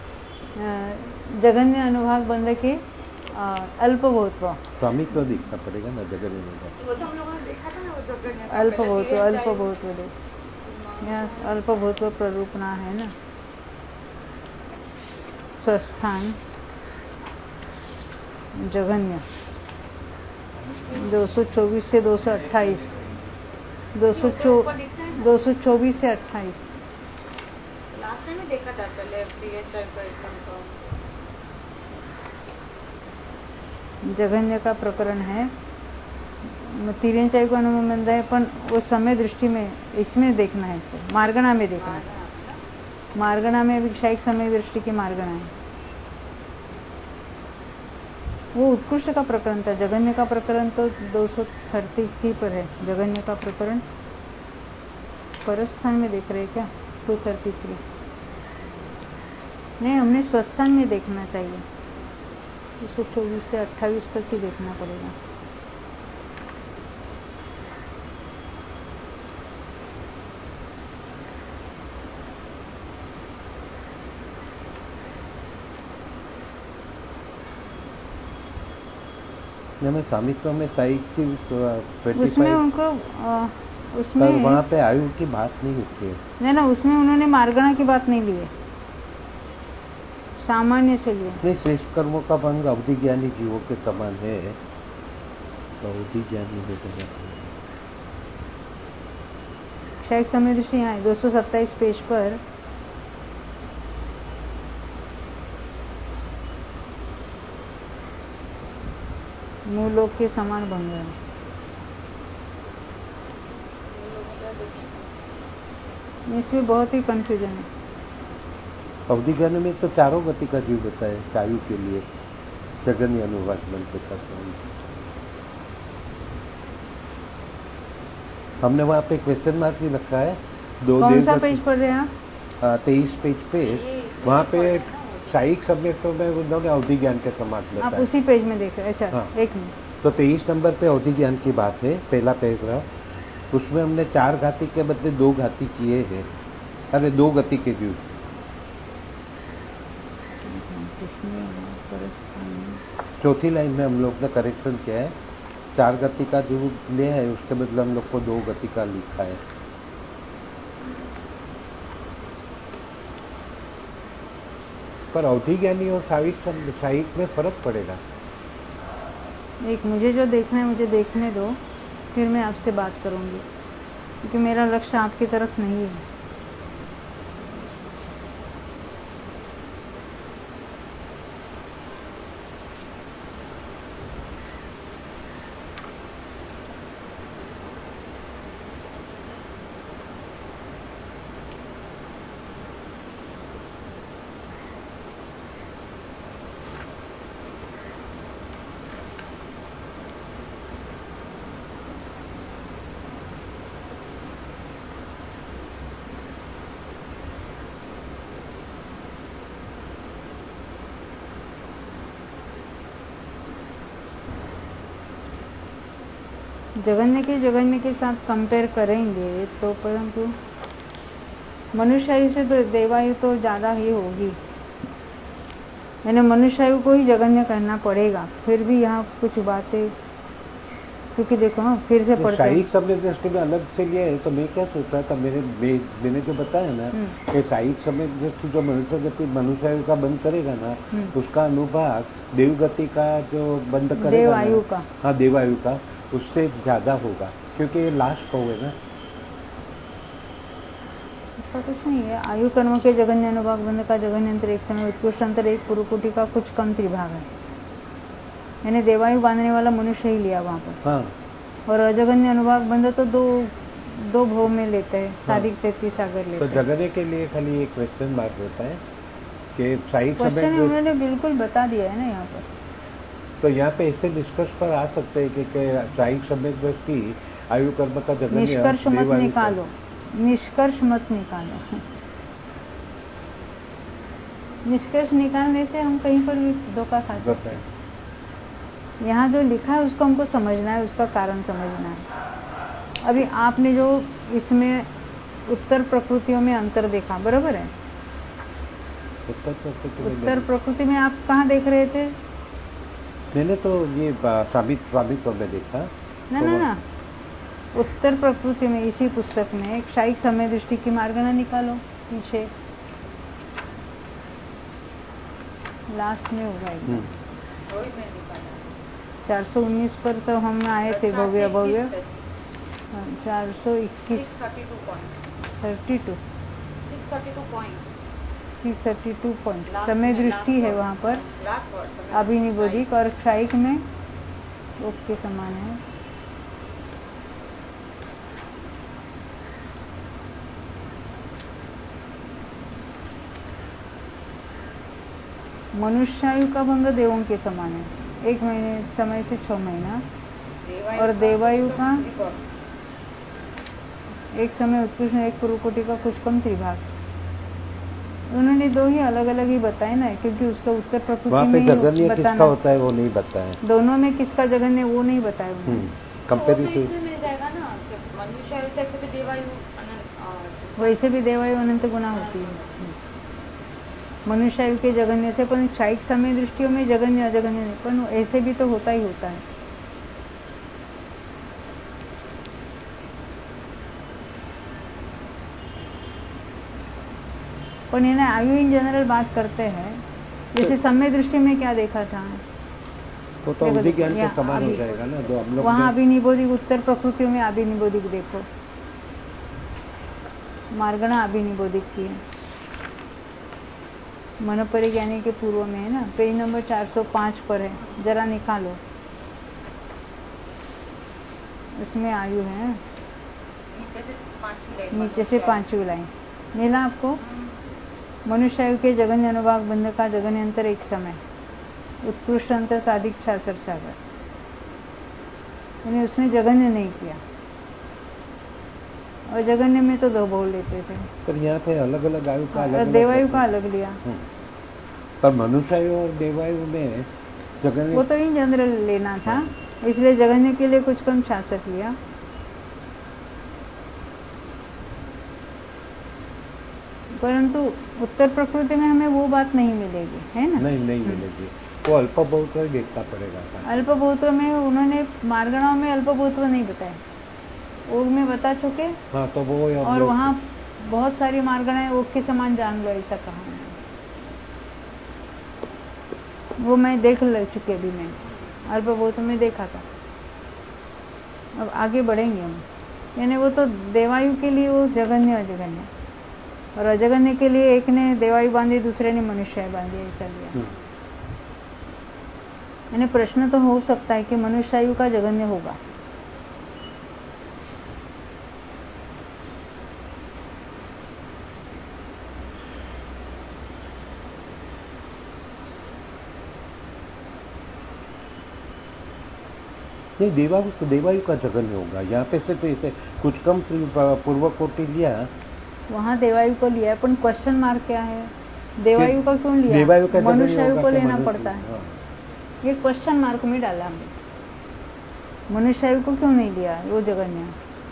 जगन्य अनुभाग बंध के अल्पभूत्व, स्वामित्व दिखना पड़ेगा ना जगन्य अनुभाग, अल्पभूत्व अल्पभूत्व देख, यहाँ अल्पभूत्व प्ररूपणा है ना, स्वस्थान जगन्य दो सौ चौबीस से दो सौ अट्ठाईस, दो सौ चौबीस से अट्ठाईस लास्ट टाइम देखा था पहले जगन्य का प्रकरण है, तिरंचाई को अनुबंध है, पर वो समय दृष्टि में इसमें देखना है, तो मार्गणा में देखना है, मार्गणा में भी क्षायिक समय दृष्टि की मार्गणा है। वो उत्कृष्ट का प्रकरण था, जगन्य का प्रकरण तो दो सौ तैंतीस पर है, जगन्य का प्रकरण परस्थान में देख रहे क्या, दो सौ तैंतीस नहीं, हमने स्वस्थान में देखना चाहिए, दो सौ चौबीस से अट्ठाईस तक ही देखना पड़ेगा। मैं स्वामित्व में साइक की उसमें उनको आ, उसमें वहाँ पे आयु की बात नहीं होती है, नहीं ना, उसमें उन्होंने मार्गणा की बात नहीं ली है, सामान्य से लिए। नहीं, श्रेष्ठ कर्मों का भंग अवधि ज्ञानी जीवों के समान है, तो अवधि ज्ञानी हो जाएगा। क्षायिक समय दृष्टि यहाँ है दो सौ सत्ताईस पेज पर, मूल लोक के समान भंग है। इसमें बहुत ही कंफ्यूजन है। अवधि ज्ञान में तो चारों गति का जीव बताया चायु के लिए, जगन्य अनुवाद मन के साथ हमने वहाँ पे क्वेश्चन मार्क भी रखा है। दो कौन सा पेज पढ़ रहे हैं आप? तेईस पेज पे वहाँ पे शायिक सब्जेक्टों में उन्होंने अवधि ज्ञान के समाज में, आप उसी पेज में देख रहे हैं? अच्छा, हाँ। एक मिनट, तो तेईस नंबर पे अवधि ज्ञान की बात है, पहला पैराग्राफ, उसमें हमने चार घाती के बदले दो घाती किए हैं, अरे दो गति के जीव। चौथी लाइन में हम लोग ने करेक्शन किया है, चार गति का जीव लिया है, उसके बदले हम लोग को दो गति का लिखा है। पर अवधि ज्ञानी और शायिक शायिक में फर्क पड़ेगा। एक मुझे जो देखना है मुझे देखने दो, फिर मैं आपसे बात करूंगी, क्योंकि मेरा लक्ष्य आपकी तरफ नहीं है। जगन्य के जगन्य के साथ कंपेयर करेंगे तो, परंतु मनुष्यायु से तो देवायु तो ज्यादा ही होगी, यानी मनुष्यायु को ही जगन्य कहना पड़ेगा। फिर भी यहाँ कुछ बातें, क्योंकि देखो हाँ फिर से पढ़ते शाही समय दृष्टि में अलग से लिया है, तो मैं क्या सोच रहा था, मेरे मैंने जो बताया ना कि शाही समय दृष्टि जो मनुष्य गति मनुष्यायु का बंद करेगा ना, उसका अनुभाग देवगति का जो बंद करेगा, देवायु का, हाँ देवायु का, उससे ज्यादा होगा, क्योंकि ये लास्ट है ना। ऐसा कुछ नहीं है। आयु कर्म के जगन्य अनुभाग बंध का जगन्य अंतर एक समय उत्कृष्ट अंतर एक पुरुकोटि का कुछ कम त्रिभाग है, यानी देवायु बांधने वाला मनुष्य ही लिया वहाँ पर। हाँ। और अजगन्य अनुभाग बंध तो दो दो भाव में लेते हैं, साधिक तैतीस सागर लेते तो हैं। जगन्य के लिए खाली एक क्वेश्चन मार्क होता है कि शाही समय उन्होंने बिल्कुल बता दिया है ना यहाँ पर, तो यहाँ पे इससे निष्कर्ष पर आ सकते हैं कि शाही समय दृष्टि आयु कर्म का जगन्य निष्कर्ष मत निकालो, निष्कर्ष मत निकालो। निष्कर्ष निकालने से हम कहीं पर भी धोखा खा सकते हैं। यहाँ जो लिखा है उसको हमको समझना है, उसका कारण समझना है। अभी आपने जो इसमें उत्तर प्रकृतियों में अंतर देखा, बराबर है? उत्तर प्रकृति उत्तर प्रकृति में आप कहाँ देख रहे थे? मैंने तो ये साबित साबित में देखा ना तो ना ना उत्तर प्रकृति में इसी पुस्तक में एक शाही समय दृष्टि की मार्गना निकालो, पीछे लास्ट में होगा एकदम चार सौ उन्नीस पर तो हम आए थे भव्य भव्य चार सौ इक्कीस thirty two thirty two point समय दृष्टि है वहाँ पर अभिनिबोधिक और क्षायिक में ओके समान है। मनुष्यायु का भंग देवों के समान है, एक महीने समय से छह महीना, और देवायु का एक समय उत्कृष्ट एक पुरुकोटि का कुछ कम त्रिभाग। उन्होंने दो ही अलग अलग ही बताए ना, क्योंकि उसका उत्तर प्रकृति में जगन्य किसका होता है वो नहीं बताया, दोनों में किसका जगन्य वो नहीं बताया उन्होंने। कंपेरिटिव वैसे भी देवायु अनंत गुना होती है मनुष्यायु के जगन्य से, पर क्षायिक समय दृष्टियों में जगन्य अजगन्य नहीं, पर ऐसे भी तो होता ही होता है। पर इन्हें आयु इन जनरल बात करते हैं, जैसे समय दृष्टि में क्या देखा था, वो तो अवधि ज्ञान के समान हो जाएगा ना। जो हम लोग वहाँ अभिनिबोधिक उत्तर प्रकृतियों में अभिनिबोधिक देखो, मार्गणा अभिनिबोधिक की है, मनोपरिज्ञानी के पूर्व में है ना, पेज नंबर चार सौ पाँच पर है, जरा निकालो, इसमें आयु है नीचे से पांचवी लाइन मिला आपको। मनुष्यायु के जगन्य अनुभाग बंध का जगन्य अंतर एक समय उत्कृष्ट अंतर साधिक छियासठ सागर, यानी उसने जगन्य नहीं किया, और जगन्य में तो दो बोल लेते थे, पर यहाँ पे अलग अलग आयु का अलग देवायु का अलग लिया। पर मनुष्यायु और देवायु में जगन्य वो तो इन जनरल लेना था, इसलिए जगन्य के लिए कुछ कम छियासठ लिया। परंतु उत्तर प्रकृति में हमें वो बात नहीं मिलेगी, है ना? नहीं नहीं मिलेगी, वो अल्प बहुत्व देखना पड़ेगा। अल्प बहुत्व में उन्होंने मार्गणाओं में अल्प बहुत्व नहीं बताया, ओग में बता चुके। हाँ, तो वो और वहाँ बहुत सारी मार्गणाएं ओग के समान जान लो, ऐसा कहा है, वो मैं देख ले चुके अभी मैं। अल्पबोध में देखा था। अब आगे बढ़ेंगे हम, यानी वो तो देवायु के लिए वो जघन्य अजगन्य, और अजगन्य के लिए एक ने देवायु बांधी, दूसरे ने मनुष्य बांधी, ऐसा लिया। यानी प्रश्न तो हो सकता है कि मनुष्यायु का जघन्य होगा। नहीं, देवायु देवायु का जघन्य होगा। यहाँ पे से तो इसे कुछ कम पूर्व कोटि लिया, वहाँ देवायु को लिया, पर क्वेश्चन मार्क क्या है? देवायु का क्यों लिया? देवायु का मनुष्यायु को लेना पड़ता है। ये क्वेश्चन मार्क में डाला हमने, मनुष्यायु को क्यों नहीं लिया? वो जघन्य।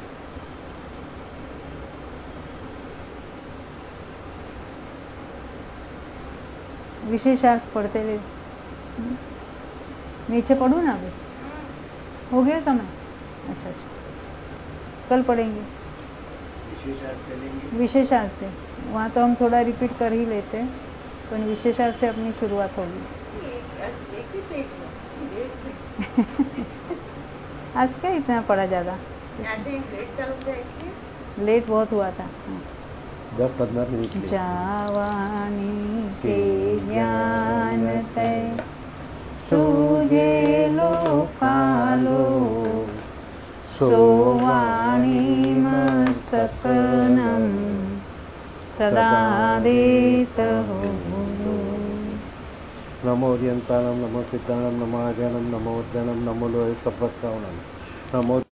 विशेषार्थ पढ़ते रहे, नीचे पढ़ू ना? अभी हो गया समय? अच्छा अच्छा, कल पढ़ेंगे विशेषार्थ से। वहाँ तो हम थोड़ा रिपीट कर ही लेते हैं, पर विशेषार्थ से अपनी शुरुआत होगी। आज क्या इतना पढ़ा ज्यादा? लेट बहुत हुआ था। दस पंद्रह मिनट। जावानी के ज्ञान तय सूझे लोकालो, सोवाणी मस्तकनम सदा देत हो। नमो ओरियंतानम, नमो सिद्धानम, नमो आज्ञानम, नमो उद्यानम, नमो लोहे सप्तश्रवणम, नमो